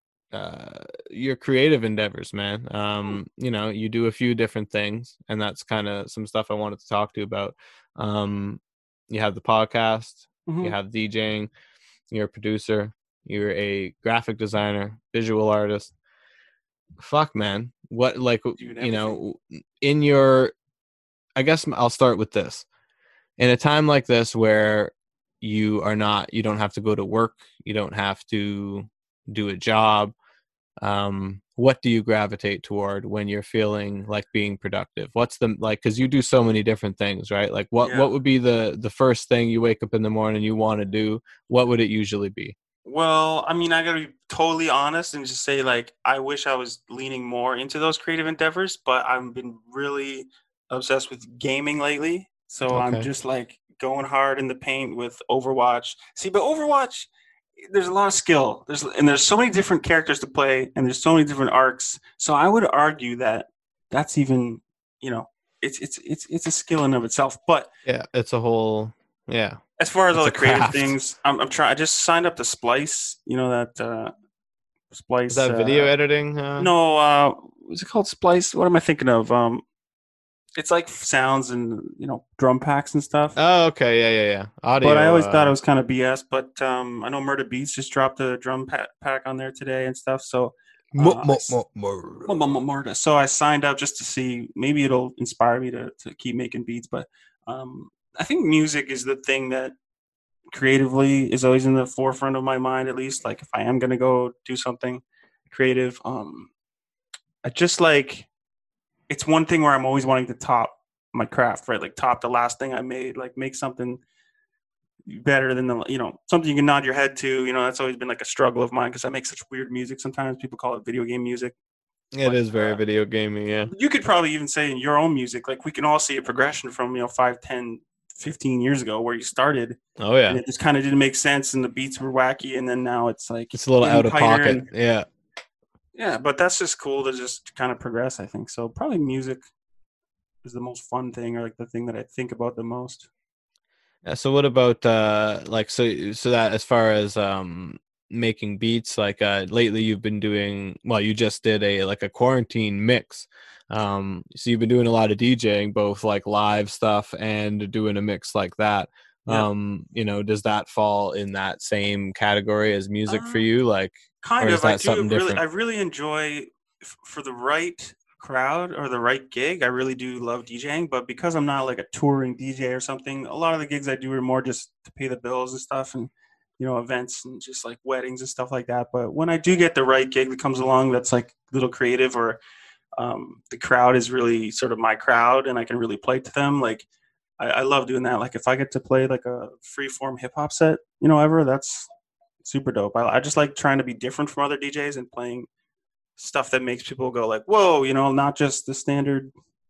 S3: uh your creative endeavors, man. Um, you know, you do a few different things, and that's kind of some stuff I wanted to talk to you about. Um, you have the podcast.
S2: Mhm.
S3: You have DJing, you're a producer, you're a graphic designer, visual artist. Fuck, man. What, like,
S2: Doing
S3: you know, in your, I guess I'll start with this. In a time like this where you are not, you don't have to go to work, you don't have to do a job, um, what do you gravitate toward when you're feeling like being productive? What's the like? Because you do so many different things, right? Like, what
S2: Yeah.
S3: what would be the the first thing you wake up in the morning you want to do? What would it usually be?
S2: Well, I mean, I gotta be totally honest and just say, like, I wish I was leaning more into those creative endeavors, but I've been really obsessed with gaming lately. So I'm
S3: Okay.
S2: just like going hard in the paint with Overwatch. See, but Overwatch, there's a lot of skill. There's and there's so many different characters to play, and there's so many different arcs. So I would argue that that's even, you know, it's it's it's it's a skill in of itself. But
S3: Yeah, it's a whole yeah.
S2: as far as all
S3: It's
S2: the
S3: a
S2: creative
S3: craft.
S2: things, I'm, I'm trying. I just signed up to Splice. You know that uh,
S3: Is
S2: Splice.
S3: that video
S2: Uh,
S3: editing? Uh,
S2: no, uh, what's it called? Splice. What am I thinking of? Um, it's like sounds and you know drum packs and stuff.
S3: oh, okay. Yeah, yeah, yeah.
S2: But I
S3: Audio.
S2: always thought it
S3: Uh,
S2: was kind of B S. But um, I know Murder Beats just dropped a drum pa- pack on there today and stuff. So
S3: mo-
S2: uh, I
S3: mo-
S2: s-
S3: mo- mo-
S2: Mu- mu- mu- Murder. So I signed up just to see. Maybe it'll inspire me to to keep making beats. But um, I think music is the thing that creatively is always in the forefront of my mind. At least, like if I am gonna go do something creative, um, I just like it's one thing where I'm always wanting to top my craft, right? Like top the last thing I made, like make something better than the, you know, something you can nod your head to. You know, that's always been like a struggle of mine because I make such weird music. Sometimes people call it video game music,
S3: It
S2: but
S3: is very
S2: uh,
S3: video gaming. Yeah.
S2: you could probably even say in your own music, like we can all see a progression from, you know, five, ten, fifteen years ago where you started
S3: Oh
S2: and
S3: yeah.
S2: it just kind of didn't make sense and the beats were wacky. And then now it's like
S3: It's a little
S2: getting
S3: out of
S2: tighter
S3: pocket.
S2: and
S3: Yeah.
S2: yeah, but that's just cool to just kind of progress, I think. So probably music is the most fun thing or like the thing that I think about the most.
S3: Yeah, so what about uh like so so that as far as um making beats like uh lately you've been doing well you just did a like a quarantine mix. Um so you've been doing a lot of DJing both like live stuff and doing a mix like that.
S2: Yeah.
S3: Um you know, does that fall in that same category as music for
S2: Um,
S3: you like or
S2: kind
S3: is
S2: of. I
S3: that
S2: do
S3: something
S2: really, I
S3: different?
S2: really enjoy f- for the right crowd or the right gig. I really do love DJing, but because I'm not like a touring D J or something, a lot of the gigs I do are more just to pay the bills and stuff, and you know, events and just like weddings and stuff like that. But when I do get the right gig that comes along, that's like a little creative or um, the crowd is really sort of my crowd, and I can really play to them. Like I, I love doing that. Like if I get to play like a free form hip hop set, you know, ever that's super dope. I, I just like trying to be different from other D Js and playing stuff that makes people go like, "Whoa!" You know, not just the standard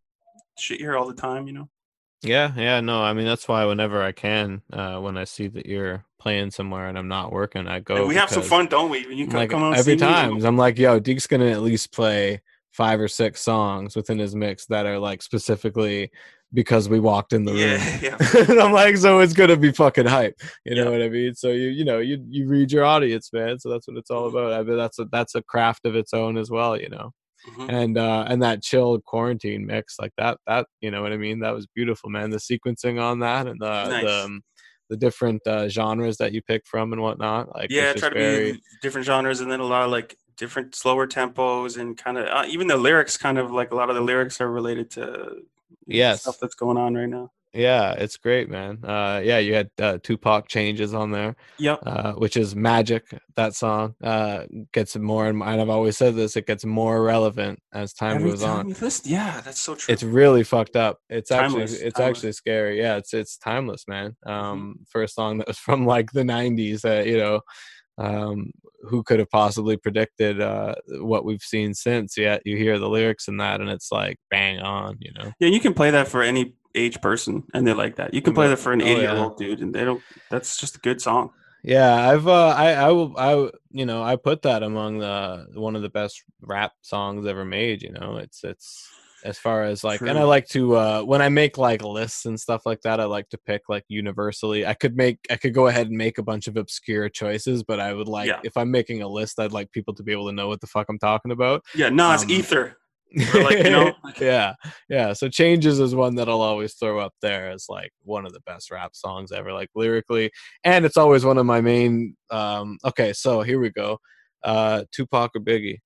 S2: shit you hear all the time. You know.
S3: Yeah, yeah, no, I mean that's why whenever I can, uh when I see that you're playing somewhere and I'm not working, I
S2: And
S3: go
S2: we have some
S3: because
S2: fun, don't we? When you
S3: I'm
S2: co-
S3: like
S2: come out and
S3: every
S2: see me,
S3: time I'm like, yo, Deke's gonna at least play five or six songs within his mix that are like specifically because we walked in the room.
S2: yeah, yeah,
S3: And I'm like, so it's gonna be fucking hype. You know
S2: yeah.
S3: what I mean? So you you know, you you read your audience, man. So that's what it's all
S2: Mhm,
S3: about. I mean that's a that's a craft of its own as well, you know.
S2: mhm.
S3: And uh and that chill quarantine mix like that that you know what I mean? That was beautiful, man. The sequencing on that and the the
S2: Nice.
S3: um, the different uh, genres that you pick from and whatnot. Like
S2: Yeah,
S3: it's
S2: I try
S3: just
S2: to
S3: very
S2: be different genres and then a lot of like different slower tempos and kind of uh, even the lyrics. Kind of like a lot of the lyrics are related to you know stuff
S3: yes.
S2: that's going on right now.
S3: Yeah, it's great, man. Uh, yeah, you had uh, Tupac changes on there,
S2: Yep.
S3: uh, which is magic. That song uh, gets more, and I've always said this, it gets more relevant as time
S2: Every
S3: goes on.
S2: time you listen, yeah, that's so true.
S3: It's really fucked up. It's actually,
S2: Timeless,
S3: it's
S2: timeless.
S3: actually scary. Yeah, it's it's timeless, man.
S2: Hmm.
S3: Um, for a song that was from like the nineties, that you know, um, who could have possibly predicted uh, what we've seen since? Yet you hear the lyrics in that, and it's like bang on, you know.
S2: Yeah, you can play that for any age person, and they like that. You can play
S3: But
S2: that for an
S3: oh yeah.
S2: eighty-year-old dude, and they don't. That's just a good song.
S3: Yeah, I've uh I I will I w- you know, I put that among the one of the best rap songs ever made, you know. It's it's as far as like and I
S2: True.
S3: like to uh when I make like lists and stuff like that, I like to pick like universally. I could make I could go ahead and make a bunch of obscure choices, but I would like
S2: Yeah.
S3: if I'm making a list, I'd like people to be able to know what the fuck I'm talking about.
S2: Yeah. Nas
S3: Um
S2: Ether, or like you know, like,
S3: yeah, yeah. So Changes is one that I'll always throw up there as like one of the best rap songs ever, like lyrically, and it's always one of my main. Um, okay, so here we go. Uh, Tupac or Biggie?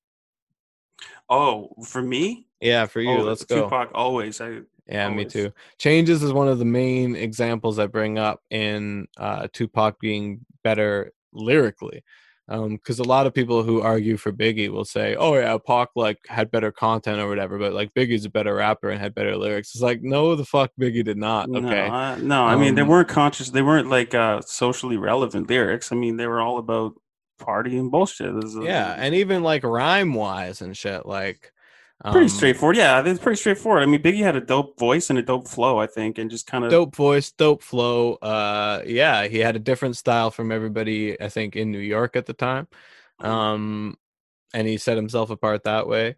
S2: oh, for me,
S3: Yeah, for you.
S2: oh,
S3: Let's go.
S2: Tupac always. I
S3: Yeah, me
S2: always.
S3: too. Changes is one of the main examples I bring up in uh, Tupac being better lyrically. Um, because a lot of people who argue for Biggie will say, "Oh yeah, Pac like had better content or whatever," but like Biggie's a better rapper and had better lyrics. It's like, no, the fuck, Biggie did not.
S2: No,
S3: Okay,
S2: I, no. I mean, they
S3: um,
S2: weren't conscious. They weren't like uh, socially relevant lyrics. I mean, they were all about party and bullshit. It was, uh,
S3: yeah, and even like rhyme wise and shit, like,
S2: pretty
S3: um,
S2: straightforward. Yeah, it's pretty straightforward. I mean, Biggie had a dope voice and a dope flow, I think, and just kind of
S3: dope voice, dope flow. Uh, yeah, he had a different style from everybody, I think, in New York at the time. Um, and he set himself apart that way.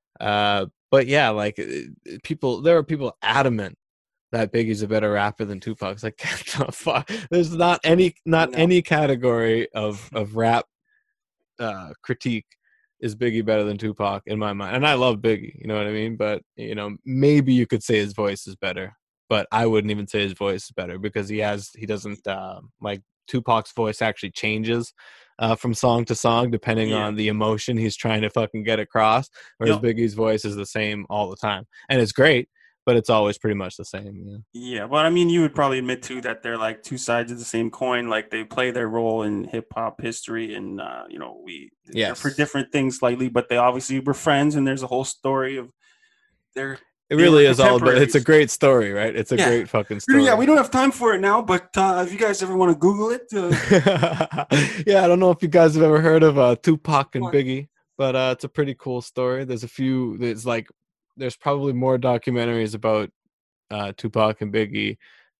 S3: Uh, but yeah, like uh, people, there are people adamant that Biggie's a better rapper than Tupac. It's like, get the fuck. There's not any, not
S2: No.
S3: any category of of rap uh, critique is Biggie better than Tupac in my mind. And I love Biggie, you know what I mean? But you know, maybe you could say his voice is better, but I wouldn't even say his voice is better because he has, he doesn't uh, like Tupac's voice actually changes uh, from song to song depending
S2: Yeah.
S3: on the emotion he's trying to fucking get across. Whereas
S2: Yep.
S3: Biggie's voice is the same all the time, and it's great, but it's always pretty much the same. You know?
S2: Yeah, but I mean, you would probably admit too that they're like two sides of the same coin. Like they play their role in hip hop history, and uh, you know, we they're
S3: Yes.
S2: for different things slightly, but they obviously were friends, and there's a whole story of their.
S3: It
S2: they
S3: really
S2: were
S3: is all, but it's a
S2: contemporaries.
S3: great story, right? It's a
S2: Yeah.
S3: great fucking story.
S2: Yeah, we don't have time for it now, but uh, if you guys ever want to Google it, uh,
S3: Yeah, I don't know if you guys have ever heard of uh, Tupac and
S2: What?
S3: Biggie, but uh, it's a pretty cool story. There's a few. There's like, there's probably more documentaries about uh, Tupac and Biggie,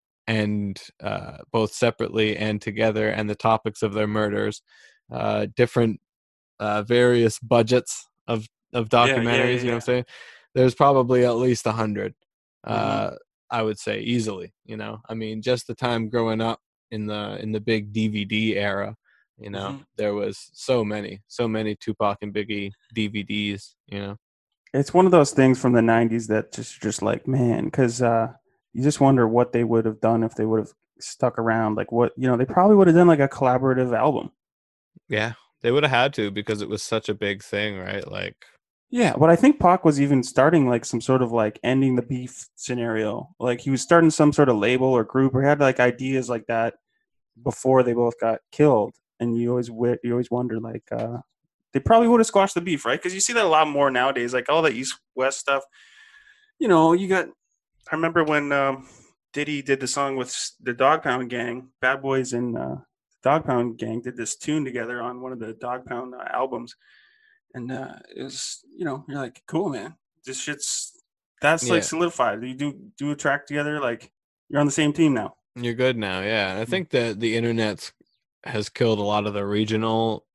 S3: and uh, both separately and together, and the topics of their murders. Uh, different, uh, various budgets of of
S2: Yeah, yeah,
S3: documentaries.
S2: yeah,
S3: You know what
S2: yeah.
S3: I'm saying? There's probably at least a hundred. Uh,
S2: Mhm.
S3: I would say easily. You know, I mean, just the time growing up in the in the big D V D era, you know,
S2: Mhm.
S3: there was so many, so many Tupac and Biggie D V Ds. You know,
S2: It's one of those things from the nineties that just just like man, because uh, you just wonder what they would have done if they would have stuck around. Like what you know, they probably would have done like a collaborative album.
S3: yeah, they would have had to because it was such a big thing, right? Like,
S2: Yeah, but I think Pac was even starting like some sort of like ending the beef scenario. Like he was starting some sort of label or group, or he had like ideas like that before they both got killed. And you always wi- you always wonder like uh, they probably would have squashed the beef, right? Because you see that a lot more nowadays, like all the East West stuff. You know, you got. I remember when um, Diddy did the song with s- the Dog Pound Gang, Bad Boys and uh, Dog Pound Gang did this tune together on one of the Dog Pound uh, albums, and uh, it was, you know, you're like, cool, man. This shit's that's like
S3: yeah,
S2: solidified. You do do a track together, like you're on the same team now.
S3: you're good now. Yeah, and I think that the internet has killed a lot of the regional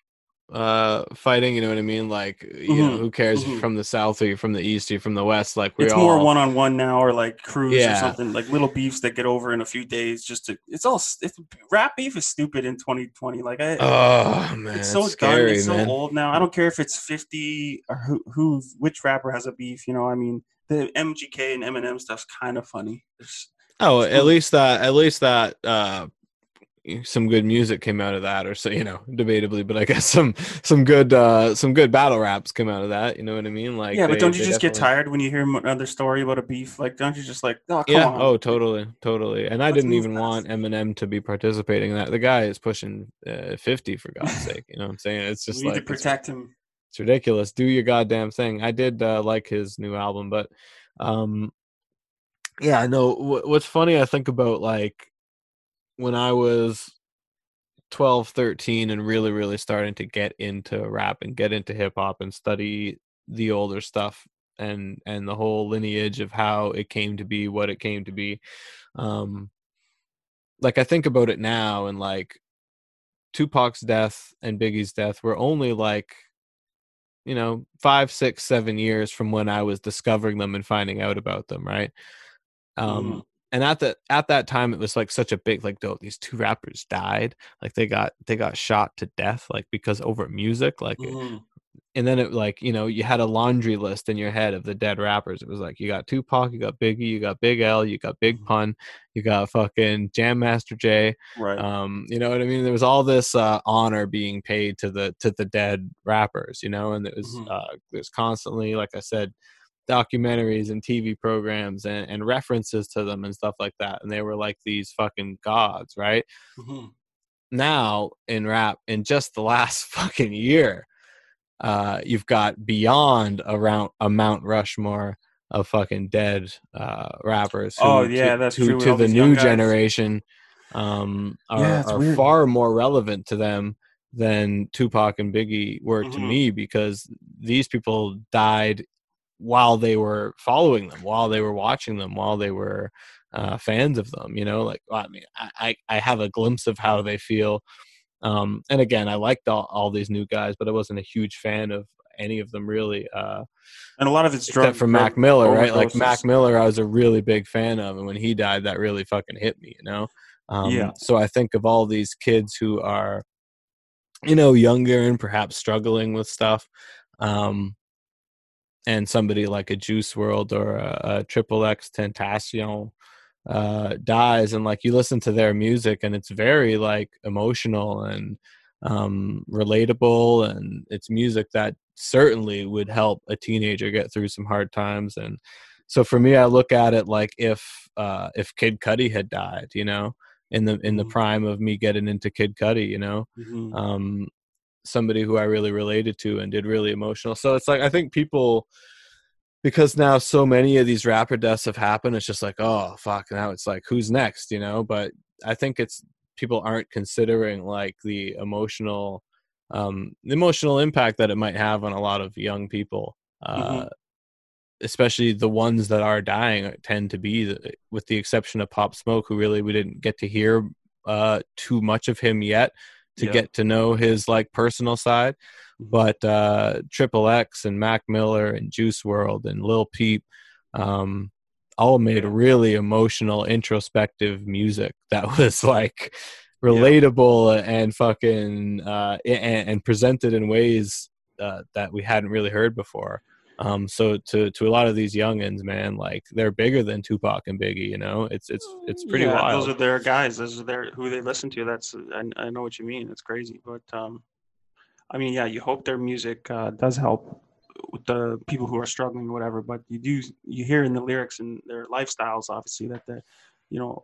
S3: uh fighting, you know what I mean? Like, you know,
S2: Mhm,
S3: who cares if you're
S2: mhm.
S3: from the south or you're from the east or you're from the west? Like, we
S2: It's more
S3: all,
S2: one on one now, or like crews or
S3: yeah.
S2: something, like little beefs that get over in a few days. Just to, it's all it's rap beef is stupid in twenty twenty. Like I,
S3: Oh man,
S2: it's
S3: it's
S2: so done.
S3: scary,
S2: It's so
S3: man.
S2: old now. I don't care if it's fifty or who, who, which rapper has a beef. You know, I mean, the M G K and Eminem stuff's kind of funny. There's
S3: Oh, at
S2: some,
S3: least that, at least that, uh, some good music came out of that, or so, you know, debatably, but I guess some some good uh some good battle raps came out of that. You know what I mean? Like
S2: yeah, but
S3: they
S2: don't you
S3: they
S2: just get
S3: definitely.
S2: tired when you hear another story about a beef? Like, don't you just like, oh, come
S3: Yeah.
S2: on,
S3: Oh,
S2: like,
S3: totally, totally. And I
S2: let's
S3: didn't
S2: move
S3: even
S2: past
S3: want
S2: it.
S3: Eminem to be participating in that. The guy is pushing uh, fifty for God's sake. You know what I'm saying? It's
S2: We
S3: just
S2: need to
S3: like it's
S2: protect him.
S3: it's ridiculous. Do your goddamn thing. I did uh, like his new album, but um, yeah, I know. Wh- what's funny, I think about like when I was twelve, thirteen, and really, really starting to get into rap and get into hip hop and study the older stuff and and the whole lineage of how it came to be what it came to be. Um, like I think about it now, and like Tupac's death and Biggie's death were only like, you know, five, six, seven years from when I was discovering them and finding out about them, right?
S2: Mhm,
S3: Um, and at that at that time, it was like such a big like, though these two rappers died, like they got they got shot to death, like because over music, like,
S2: mhm,
S3: and then it like, you know, you had a laundry list in your head of the dead rappers. It was like you got Tupac, you got Biggie, you got Big L, you got Big
S2: mhm.
S3: Pun, you got fucking Jam Master Jay.
S2: Right.
S3: Um, you know what I mean? There was all this uh, honor being paid to the to the dead rappers, you know, and it was
S2: Mhm,
S3: uh, there's constantly, like I said, documentaries and T V programs and, and references to them and stuff like that. And they were like these fucking gods, right?
S2: mhm.
S3: now in rap, in just the last fucking year, uh, you've got beyond around a Mount Rushmore of fucking dead uh, rappers who,
S2: Oh yeah,
S3: to,
S2: that's
S3: to,
S2: true. With
S3: to
S2: all
S3: the
S2: these young
S3: new
S2: guys.
S3: generation, um,
S2: Yeah,
S3: are,
S2: it's
S3: are
S2: weird.
S3: far more relevant to them than Tupac and Biggie were to
S2: Mhm.
S3: me, because these people died while they were following them, while they were watching them, while they were uh, fans of them. You know, like, I mean, I, I have a glimpse of how they feel. Um, and again, I liked all, all these new guys, but I wasn't a huge fan of any of them really. Uh,
S2: And a lot of it's drug,
S3: except for
S2: drug
S3: Mac Miller, right? Like
S2: overdoses.
S3: Mac Miller, I was a really big fan of, and when he died, that really fucking hit me, you know. Um,
S2: Yeah.
S3: So I think of all these kids who are, you know, younger and perhaps struggling with stuff, um, and somebody like a Juice World or a, a Triple X Tentacion uh, dies, and like you listen to their music, and it's very like emotional and um, relatable, and it's music that certainly would help a teenager get through some hard times. And so for me, I look at it like if uh, if Kid Cudi had died, you know, in the in the
S2: Mhm.
S3: prime of me getting into Kid Cudi, you know,
S2: Mhm.
S3: um, somebody who I really related to and did really emotional. So it's like I think people, because now so many of these rapper deaths have happened, it's just like, oh fuck, now it's like, who's next, you know? But I think it's, people aren't considering like the emotional um the emotional impact that it might have on a lot of young people, uh
S2: Mhm.
S3: especially the ones that are dying tend to be the, with the exception of Pop Smoke, who really we didn't get to hear uh too much of him yet to
S2: Yeah.
S3: get to know his like personal side.
S2: Mhm.
S3: But uh Triple X and Mac Miller and Juice World and Lil Peep um all made
S2: Yeah.
S3: really emotional introspective music that was like
S2: Yeah.
S3: relatable and fucking uh and, and presented in ways uh, that we hadn't really heard before. Um, so to to a lot of these youngins, man, like they're bigger than Tupac and Biggie. You know, it's it's it's pretty
S2: Yeah, those
S3: wild.
S2: are their guys. Those are their who they listen to. That's I, I know what you mean. It's crazy, but um, I mean, yeah, you hope their music uh, does help with the people who are struggling or whatever. But you do you hear in the lyrics and their lifestyles, obviously, that the you know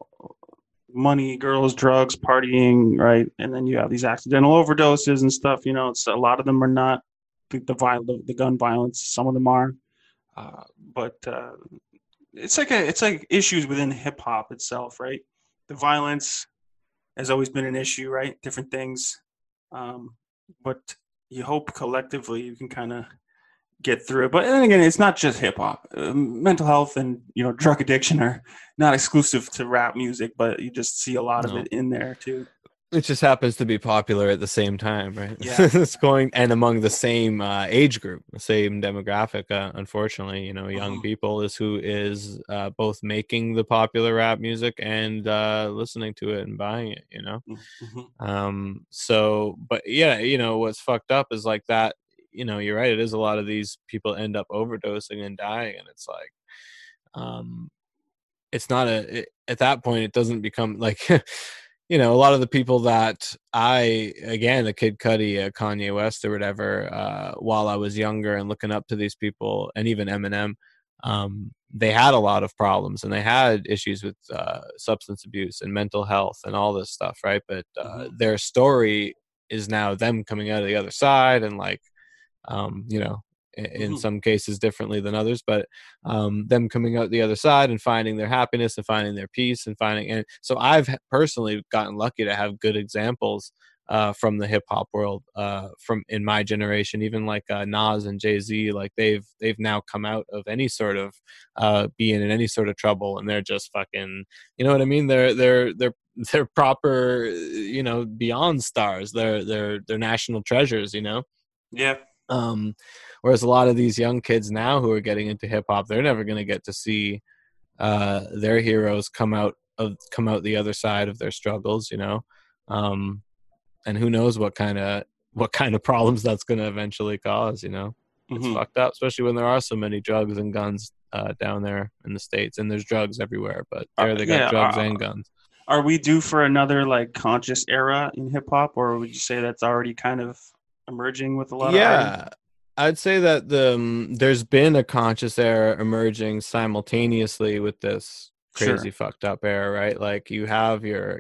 S2: money, girls, drugs, partying, right? And then you have these accidental overdoses and stuff. You know, it's a lot of them are not the the, viol- the, the gun violence. Some of them are, uh, but uh, it's like a it's like issues within hip hop itself, right? The violence has always been an issue, right? Different things, um, but you hope collectively you can kind of get through it. But then again, it's not just hip hop. Uh, mental health and you know drug addiction are not exclusive to rap music, but you just see a lot of
S3: No.
S2: it in there too.
S3: It just happens to be popular at the same time, right?
S2: Yeah.
S3: It's going, and among the same uh, age group, the same demographic. Uh, unfortunately, you know, young
S2: Mhm.
S3: people is who is uh, both making the popular rap music and uh, listening to it and buying it. You know,
S2: Mhm.
S3: um, so, but yeah, you know, what's fucked up is like that. You know, you're right. It is a lot of these people end up overdosing and dying, and it's like, um, it's not a it, at that point it doesn't become like you know, a lot of the people that I, again, a Kid Cudi, a Kanye West or whatever, uh while I was younger and looking up to these people, and even Eminem, um they had a lot of problems and they had issues with uh substance abuse and mental health and all this stuff, right? But uh
S2: Mhm.
S3: their story is now them coming out of the other side, and like um, you know, in, in
S2: Mhm.
S3: some cases differently than others, but um, them coming out the other side and finding their happiness and finding their peace and finding. And so I've personally gotten lucky to have good examples uh, from the hip hop world, uh, from in my generation, even like uh, Nas and Jay Z, like they've they've now come out of any sort of uh, being in any sort of trouble, and they're just fucking, you know what I mean? They're they're they're they're proper, you know, beyond stars. They're they're they're national treasures, you know.
S2: Yeah.
S3: Um, whereas a lot of these young kids now who are getting into hip hop, they're never going to get to see uh, their heroes come out of come out the other side of their struggles, you know. Um, and who knows what kind of what kind of problems that's going to eventually cause, you know. It's
S2: Mhm.
S3: fucked up, especially when there are so many drugs and guns uh, down there in the States, and there's drugs everywhere. But
S2: Uh,
S3: there they got
S2: yeah.
S3: drugs
S2: Uh,
S3: and guns.
S2: are we due for another like conscious era in hip hop, or would you say that's already kind of emerging with a lot of artists?
S3: Yeah, I'd say that the um, there's been a conscious era emerging simultaneously with this
S2: Sure.
S3: crazy fucked up era, right? Like you have your your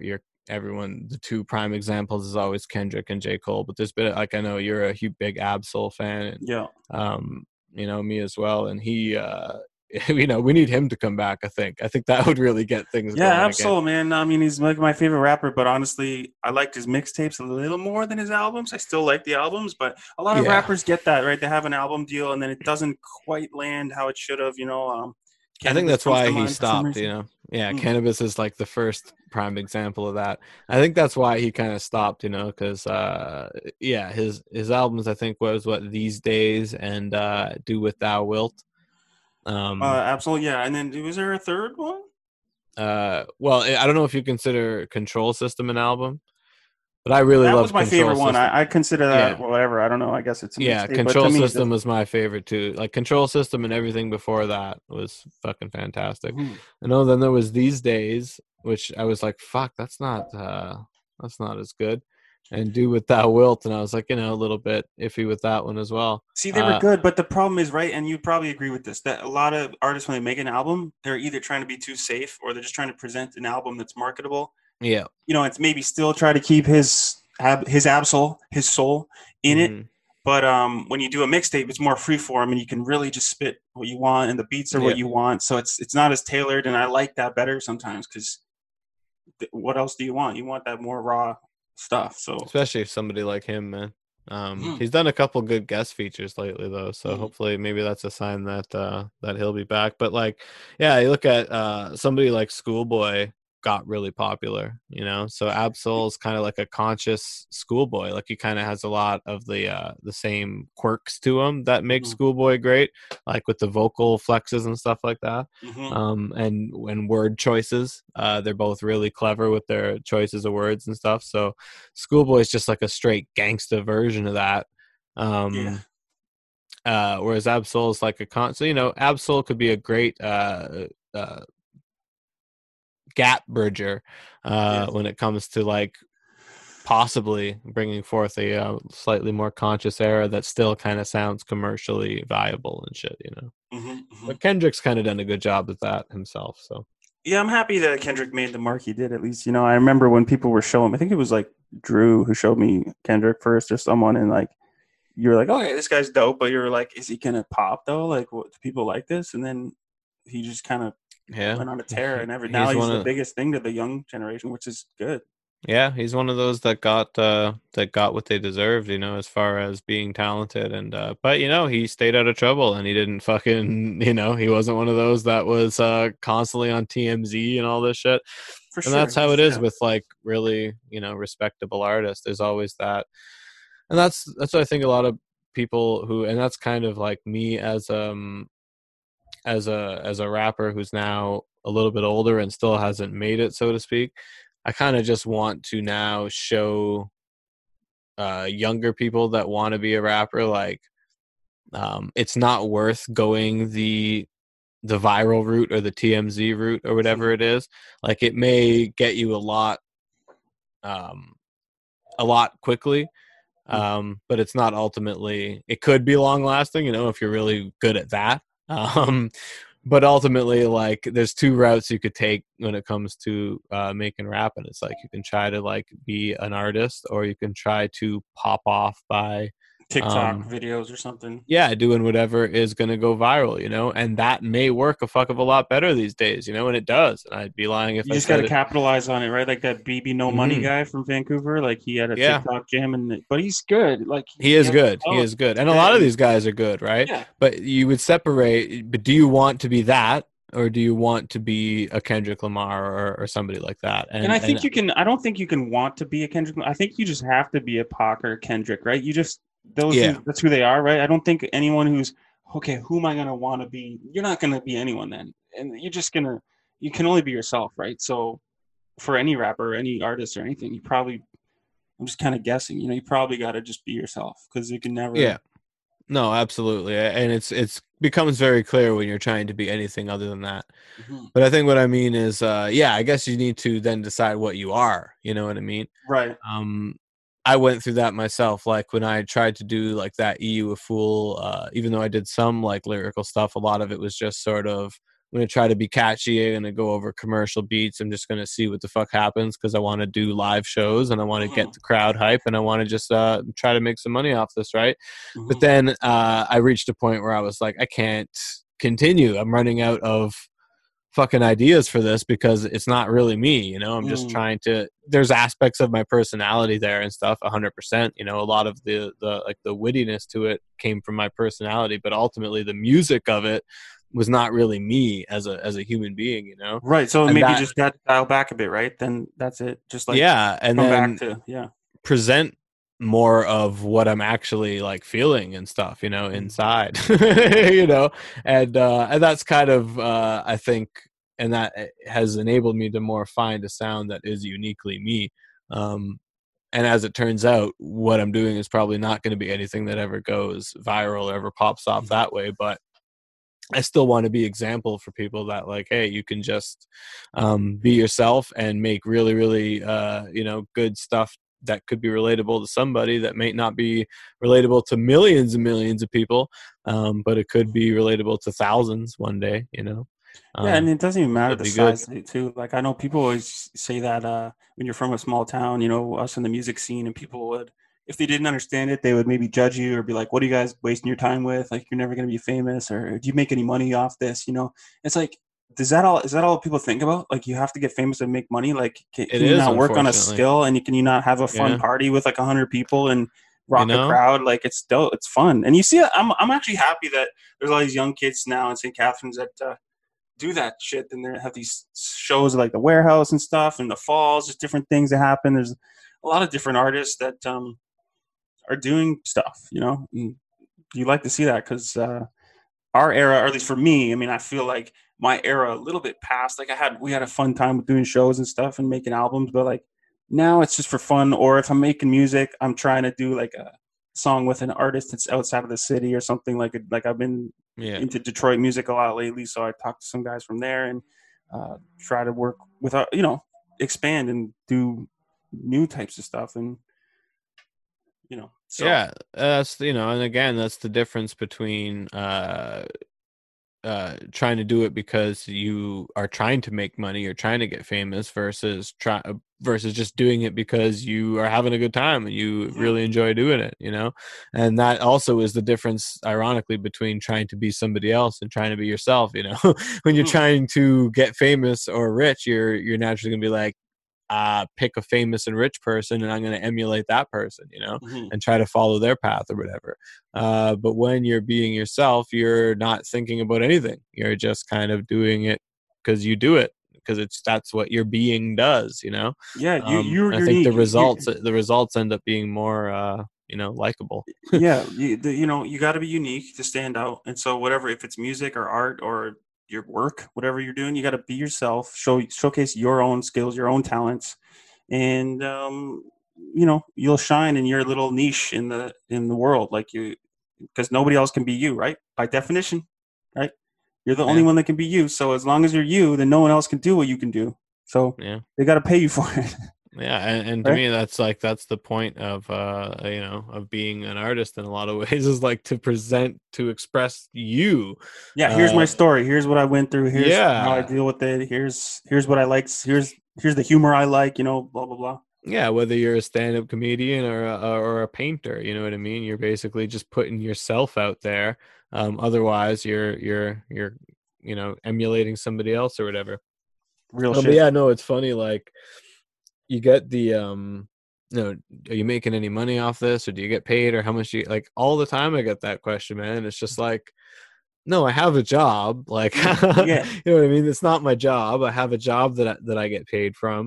S3: everyone, the two prime examples is always Kendrick and J. Cole. But there's been like I know you're a huge big Ab-Soul fan, and
S2: Yeah.
S3: um, you know me as well, and he. Uh, you know, we need him to come back. I think. I think that would really get things
S2: Yeah,
S3: going again.
S2: Ab-Soul, man. I mean, he's like my favorite rapper, but honestly, I liked his mixtapes a little more than his albums. I still like the albums, but a lot of
S3: Yeah.
S2: rappers get that, right? They have an album deal, and then it doesn't quite land how it should have. You know, um,
S3: I think
S2: Cannabis
S3: that's
S2: comes
S3: why
S2: to
S3: he
S2: mind for some
S3: stopped.
S2: reason.
S3: You know, yeah,
S2: Mm.
S3: Cannabis is like the first prime example of that. I think that's why he kind of stopped. You know, because uh, yeah, his his albums I think was what These Days and uh, Do With Thou Wilt. Um,
S2: Uh, absolutely, yeah. And then was there a third one?
S3: uh, well, I don't know if you consider Control System an album, but I really
S2: That
S3: love
S2: was my
S3: Control
S2: favorite one.
S3: System.
S2: I, I consider that
S3: Yeah.
S2: whatever. I don't know. I guess it's a
S3: Yeah,
S2: mixtape,
S3: Control
S2: but to me,
S3: System was my favorite too. Like Control System and everything before that was fucking fantastic.
S2: Mhm.
S3: I know then there was These Days, which I was like, fuck, that's not uh that's not as good. And Do With Thou Wilt, and I was like, you know, a little bit iffy with that one as well.
S2: See, they
S3: Uh,
S2: were good, but the problem is, right, and you probably agree with this, that a lot of artists, when they make an album, they're either trying to be too safe or they're just trying to present an album that's marketable.
S3: Yeah.
S2: You know, it's maybe still try to keep his ab, his Ab-Soul, his soul in it.
S3: Mhm.
S2: But um, when you do a mixtape, it's more freeform, and you can really just spit what you want, and the beats are
S3: Yeah.
S2: what you want. So it's it's not as tailored, and I like that better sometimes because th- what else do you want? You want that more raw stuff. So
S3: Especially if somebody like him, man. Um,
S2: Mhm.
S3: He's done a couple good guest features lately, though, so
S2: Mhm.
S3: hopefully maybe that's a sign that uh, that he'll be back. But like, yeah, you look at uh, somebody like Schoolboy got really popular, you know. So Ab-Soul is kind of like a conscious Schoolboy. Like he kind of has a lot of the uh, the same quirks to him that make
S2: Mhm.
S3: Schoolboy great, like with the vocal flexes and stuff like that.
S2: Mhm.
S3: Um, and when word choices, uh, they're both really clever with their choices of words and stuff. So Schoolboy is just like a straight gangsta version of that. Um,
S2: Yeah.
S3: uh, whereas Ab-Soul is like a con. So you know, Ab-Soul could be a great uh, uh, gap bridger uh,
S2: Yes.
S3: when it comes to like possibly bringing forth a uh, slightly more conscious era that still kind of sounds commercially viable and shit. You know,
S2: Mhm. Mhm.
S3: but Kendrick's kind of done a good job with that himself. So.
S2: Yeah, I'm happy that Kendrick made the mark he did. At least, you know, I remember when people were showing. I think it was like Drew who showed me Kendrick first, or someone, and like you were like, "Oh, yeah, this guy's dope," but you were like, "Is he gonna pop though? Like, what, do people like this?" And then he just kind of
S3: Yeah,
S2: went on a tear, and every
S3: he's
S2: now he's
S3: one
S2: the
S3: of
S2: biggest thing to the young generation, which is good.
S3: yeah, he's one of those that got uh, that got what they deserved, you know, as far as being talented. And uh, but you know, he stayed out of trouble, and he didn't fucking, you know, he wasn't one of those that was uh, constantly on T M Z and all this shit.
S2: For
S3: And
S2: sure,
S3: that's how
S2: he's-
S3: it is
S2: yeah.
S3: with like really, you know, respectable artists. There's always that, and that's that's what I think a lot of people who, and that's kind of like me as um as a as a rapper who's now a little bit older and still hasn't made it, so to speak. I kind of just want to now show uh, younger people that want to be a rapper like um, it's not worth going the the viral route or the T M Z route or whatever it is. Like it may get you a lot um, a lot quickly, um, but it's not ultimately. It could be long lasting, you know, if you're really good at that. Um, but ultimately, like, there's two routes you could take when it comes to uh, making rap, and it's like you can try to like be an artist, or you can try to pop off by
S2: TikTok
S3: um,
S2: videos or something.
S3: yeah, doing whatever is going to go viral, you know, and that may work a fuck of a lot better these days, you know, and it does. And I'd be lying if
S2: You
S3: I
S2: just got
S3: said
S2: to
S3: it.
S2: capitalize on it, right? Like that B B No Money
S3: Mhm.
S2: guy from Vancouver. Like he had a
S3: Yeah.
S2: TikTok jam, and but he's good. Like
S3: He is
S2: has
S3: good. He
S2: talent.
S3: is good. And a lot of
S2: And-
S3: these guys are good, right?
S2: Yeah.
S3: But you would separate, but do you want to be that? Or do you want to be a Kendrick Lamar or, or somebody like that?
S2: And, I think you can. I don't think you can want to be a Kendrick. I think you just have to be a Pac or a Kendrick, right? You just those.
S3: Yeah.
S2: Who, that's who they are, right? I don't think anyone who's okay. Who am I gonna want to be? You're not gonna be anyone then, and you're just gonna. You can only be yourself, right? So, for any rapper, any artist, or anything, you probably. I'm just kind of guessing. You know, you probably got to just be yourself because you can never.
S3: Yeah. No, absolutely. And it's it's becomes very clear when you're trying to be anything other than that.
S2: Mhm.
S3: But I think what I mean is uh yeah, I guess you need to then decide what you are, you know what I mean?
S2: Right.
S3: Um I went through that myself, like when I tried to do like that E U a Fool, uh even though I did some like lyrical stuff, a lot of it was just sort of going to try to be catchy. I'm going to go over commercial beats. I'm just going to see what the fuck happens because I want to do live shows and I want to
S2: Mm-hmm.
S3: get the crowd hype and I want to just uh, try to make some money off this, right?
S2: Mm-hmm.
S3: But then uh, I reached a point where I was like, I can't continue. I'm running out of fucking ideas for this because it's not really me, you know. I'm just
S2: Mm.
S3: trying to, there's aspects of my personality there and stuff, one hundred percent, you know. A lot of the the like the wittiness to it came from my personality, but ultimately the music of it was not really me as a as a human being, you know.
S2: Right. So
S3: And
S2: maybe
S3: that,
S2: just got to dial back a bit, right? Then that's it. Just like
S3: yeah, and
S2: come
S3: then
S2: back to yeah.
S3: present more of what I'm actually like feeling and stuff, you know, inside, you know, and uh, and that's kind of uh, I think, and that has enabled me to more find a sound that is uniquely me. Um, and as it turns out, what I'm doing is probably not going to be anything that ever goes viral or ever pops off that way, but I still want to be example for people that like, hey, you can just um, be yourself and make really, really, uh, you know, good stuff that could be relatable to somebody that may not be relatable to millions and millions of people, um, but it could be relatable to thousands one day, you know. Um,
S2: yeah, and it doesn't even matter
S3: it'll
S2: the
S3: be good.
S2: size of it too. Like I know people always say that uh, when you're from a small town, you know, us in the music scene, and people would, if they didn't understand it, they would maybe judge you or be like, "What are you guys wasting your time with? Like you're never going to be famous, or do you make any money off this?" You know, it's like, does that all is that all people think about? Like you have to get famous and make money. Like can,
S3: It
S2: can you
S3: is,
S2: not work on a
S3: unfortunately.
S2: skill, and you, can you not have a fun
S3: Yeah.
S2: party with like a hundred people and rock
S3: You know?
S2: a crowd? Like it's dope, it's fun. And you see, I'm I'm actually happy that there's all these young kids now in Saint Catharines that uh, do that shit. And they have these shows like the Warehouse and stuff, and the Falls. Just different things that happen. There's a lot of different artists that um, are doing stuff. You know, and you like to see that because uh, our era, or at least for me, I mean, I feel like my era a little bit past. Like I had, we had a fun time with doing shows and stuff and making albums, but like now it's just for fun. Or if I'm making music, I'm trying to do like a song with an artist that's outside of the city or something. Like like I've been
S3: Yeah.
S2: into Detroit music a lot lately, so I talked to some guys from there and uh, try to work with, uh, you know, expand and do new types of stuff. And you know, so
S3: Yeah, that's, you know, and again, that's the difference between uh uh trying to do it because you are trying to make money, you're trying to get famous, versus try versus just doing it because you are having a good time and you really enjoy doing it, you know. And that also is the difference, ironically, between trying to be somebody else and trying to be yourself, you know. When you're
S2: Mhm.
S3: trying to get famous or rich, you're you're naturally gonna be like, uh, pick a famous and rich person and I'm going to emulate that person, you know,
S2: Mhm.
S3: and try to follow their path or whatever. Uh, but when you're being yourself, you're not thinking about anything. You're just kind of doing it because you do it, because it's, that's what your being does, you know?
S2: Yeah, you
S3: Um,
S2: you're
S3: and I think the
S2: unique. You,
S3: results, the results end up being more, uh, you know, likable.
S2: yeah, you, the, you know, you got to be unique to stand out. And so, whatever, if it's music or art or your work, whatever you're doing, you got to be yourself. Show showcase your own skills, your own talents, and um, you know, you'll shine in your little niche in the in the world, like you, because nobody else can be you, right? By definition, right? You're the only
S3: Yeah.
S2: one that can be you. So as long as you're you, then no one else can do what you can do. So
S3: Yeah.
S2: they got to pay you for it.
S3: Yeah, and, and to
S2: Right?
S3: me, that's like that's the point of uh, you know, of being an artist in a lot of ways, is like to present, to express you.
S2: Yeah, here's my
S3: Uh,
S2: story. Here's what I went through. Here's how I
S3: yeah,
S2: deal with it. Here's here's what I like. Here's here's the humor I like. You know, blah blah blah.
S3: yeah. Whether you're a stand-up comedian or a, or a painter, you know what I mean. You're basically just putting yourself out there. Um, otherwise, you're you're you're you know, emulating somebody else or whatever.
S2: Real
S3: Um, but
S2: shit.
S3: yeah, no, it's funny. Like, you get the um you know, are you making any money off this, or do you get paid, or how much do you, like, all the time I get that question, man. It's just like, no, I have a job, like, you
S2: Yeah,
S3: know what I mean. It's not my job. I have a job that I, that I get paid from,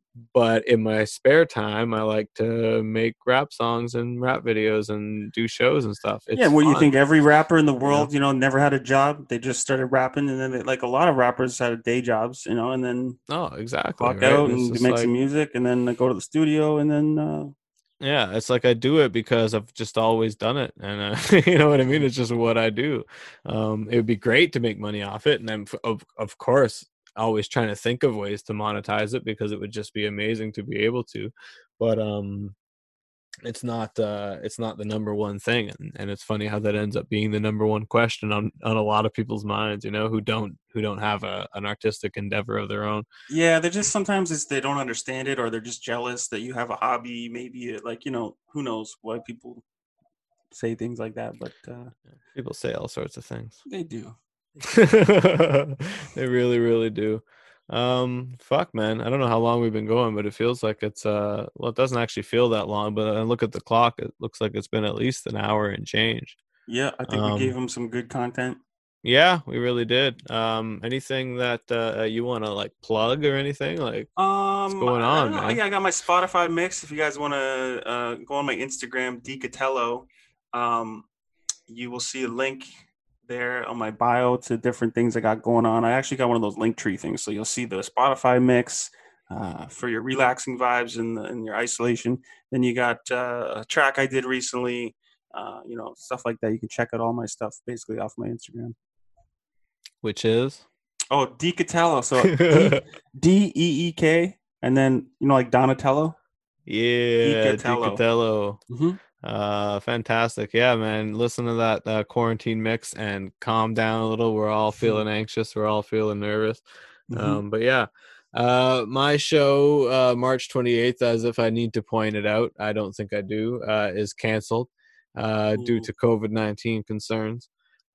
S3: but in my spare time I like to make rap songs and rap videos and do shows and stuff.
S2: yeah.
S3: It's
S2: What do you
S3: fun,
S2: think? Every rapper in the
S3: you know.
S2: world, you know, never had a job. They just started rapping, and then they, like a lot of rappers had day jobs, you know, and then
S3: Oh, exactly,
S2: clock
S3: right.
S2: out
S3: And it's
S2: and
S3: just
S2: make some
S3: like,
S2: music, and then go to the studio, and then uh,
S3: yeah, it's like I do it because I've just always done it, and uh, you know what I mean. It's just what I do. Um, it would be great to make money off it, and I'm f- of of course always trying to think of ways to monetize it, because it would just be amazing to be able to. But um, it's not uh it's not the number one thing, and, and it's funny how that ends up being the number one question on on a lot of people's minds, you know, who don't who don't have a an artistic endeavor of their own.
S2: Yeah, they're just sometimes it's they don't understand it, or they're just jealous that you have a hobby. Maybe it, like, you know, who knows why people say things like that, but uh
S3: People say all sorts of things.
S2: they do.
S3: They really, really do. Um, fuck, man. I don't know how long we've been going, but it feels like it's uh well, it doesn't actually feel that long, but I look at the clock, it looks like it's been at least an hour and change.
S2: Yeah, I think
S3: Um,
S2: we gave them some good content.
S3: Yeah, we really did. Um, anything that uh you want to like plug or anything like?
S2: Um,
S3: going
S2: I
S3: on,
S2: don't know.
S3: man?
S2: Yeah, I got my Spotify mix. If you guys want to uh, go on my Instagram, DiCatello, um, you will see a link there on my bio to different things I got going on. I actually got one of those link tree things, so you'll see the Spotify mix uh, for your relaxing vibes and in, in your isolation. Then you got uh, a track I did recently, uh, you know, stuff like that. You can check out all my stuff basically off my Instagram.
S3: Which is
S2: Oh, DiCatello. So D E E K, and then, you know, like Donatello.
S3: yeah,
S2: DiCatello.
S3: DiCatello.
S2: Mm-hmm.
S3: Uh, fantastic. Yeah, man. Listen to that uh, quarantine mix and calm down a little. We're all feeling anxious. We're all feeling nervous.
S2: Mm-hmm.
S3: Um, but yeah, uh, my show, uh, March twenty-eighth, as if I need to point it out, I don't think I do, uh, is canceled uh, due
S2: Ooh.
S3: to COVID nineteen concerns.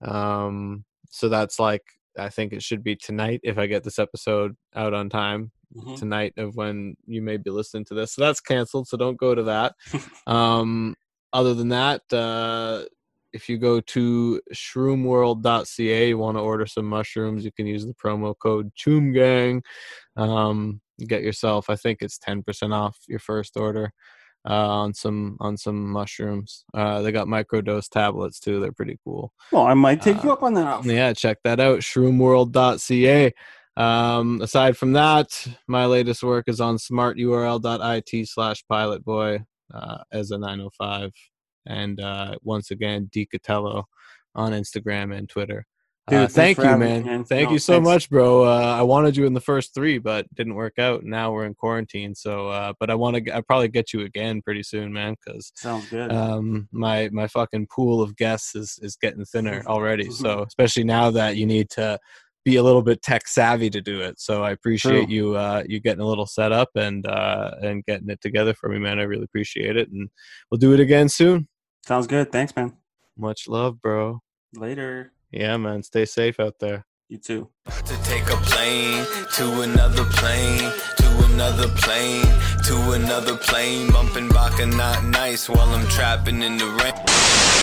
S3: Um, so that's like, I think it should be tonight if I get this episode out on time.
S2: Mm-hmm.
S3: Tonight of when you may be listening to this. So that's canceled. So don't go to that. um, Other than that, uh, if you go to shroom world dot c a, you want to order some mushrooms, you can use the promo code CHOOMGANG. Um, get yourself, I think it's ten percent off your first order uh, on some on some mushrooms. Uh, they got microdose tablets too. They're pretty cool.
S2: Well, I might take
S3: Uh,
S2: you up on that offer.
S3: Yeah, check that out, shroom world dot c a. Um, aside from that, my latest work is on smart u r l dot i t slash pilotboy. Uh, as a nine oh five, and uh, once again, DiCatello on Instagram and Twitter.
S2: Dude,
S3: Uh,
S2: thanks
S3: thank
S2: for
S3: you,
S2: having
S3: man.
S2: me, man.
S3: Thank
S2: No,
S3: you so
S2: thanks.
S3: much, bro. Uh, I wanted you in the first three, but didn't work out. Now we're in quarantine, so uh, but I want to. I probably get you again pretty soon, man, because
S2: Sounds good.
S3: um, my my fucking pool of guests is is getting thinner already. So especially now that you need to be a little bit tech savvy to do it. So I appreciate
S2: True.
S3: you uh you getting a little set up and uh and getting it together for me, man. I really appreciate it, and we'll do it again soon.
S2: Sounds good. Thanks, man.
S3: Much love, bro.
S2: Later.
S3: Yeah, man. Stay safe out there.
S2: You too.
S1: To take a plane to another plane, to another plane, to another plane, bumping Baka not nice while I'm trapping in the rain.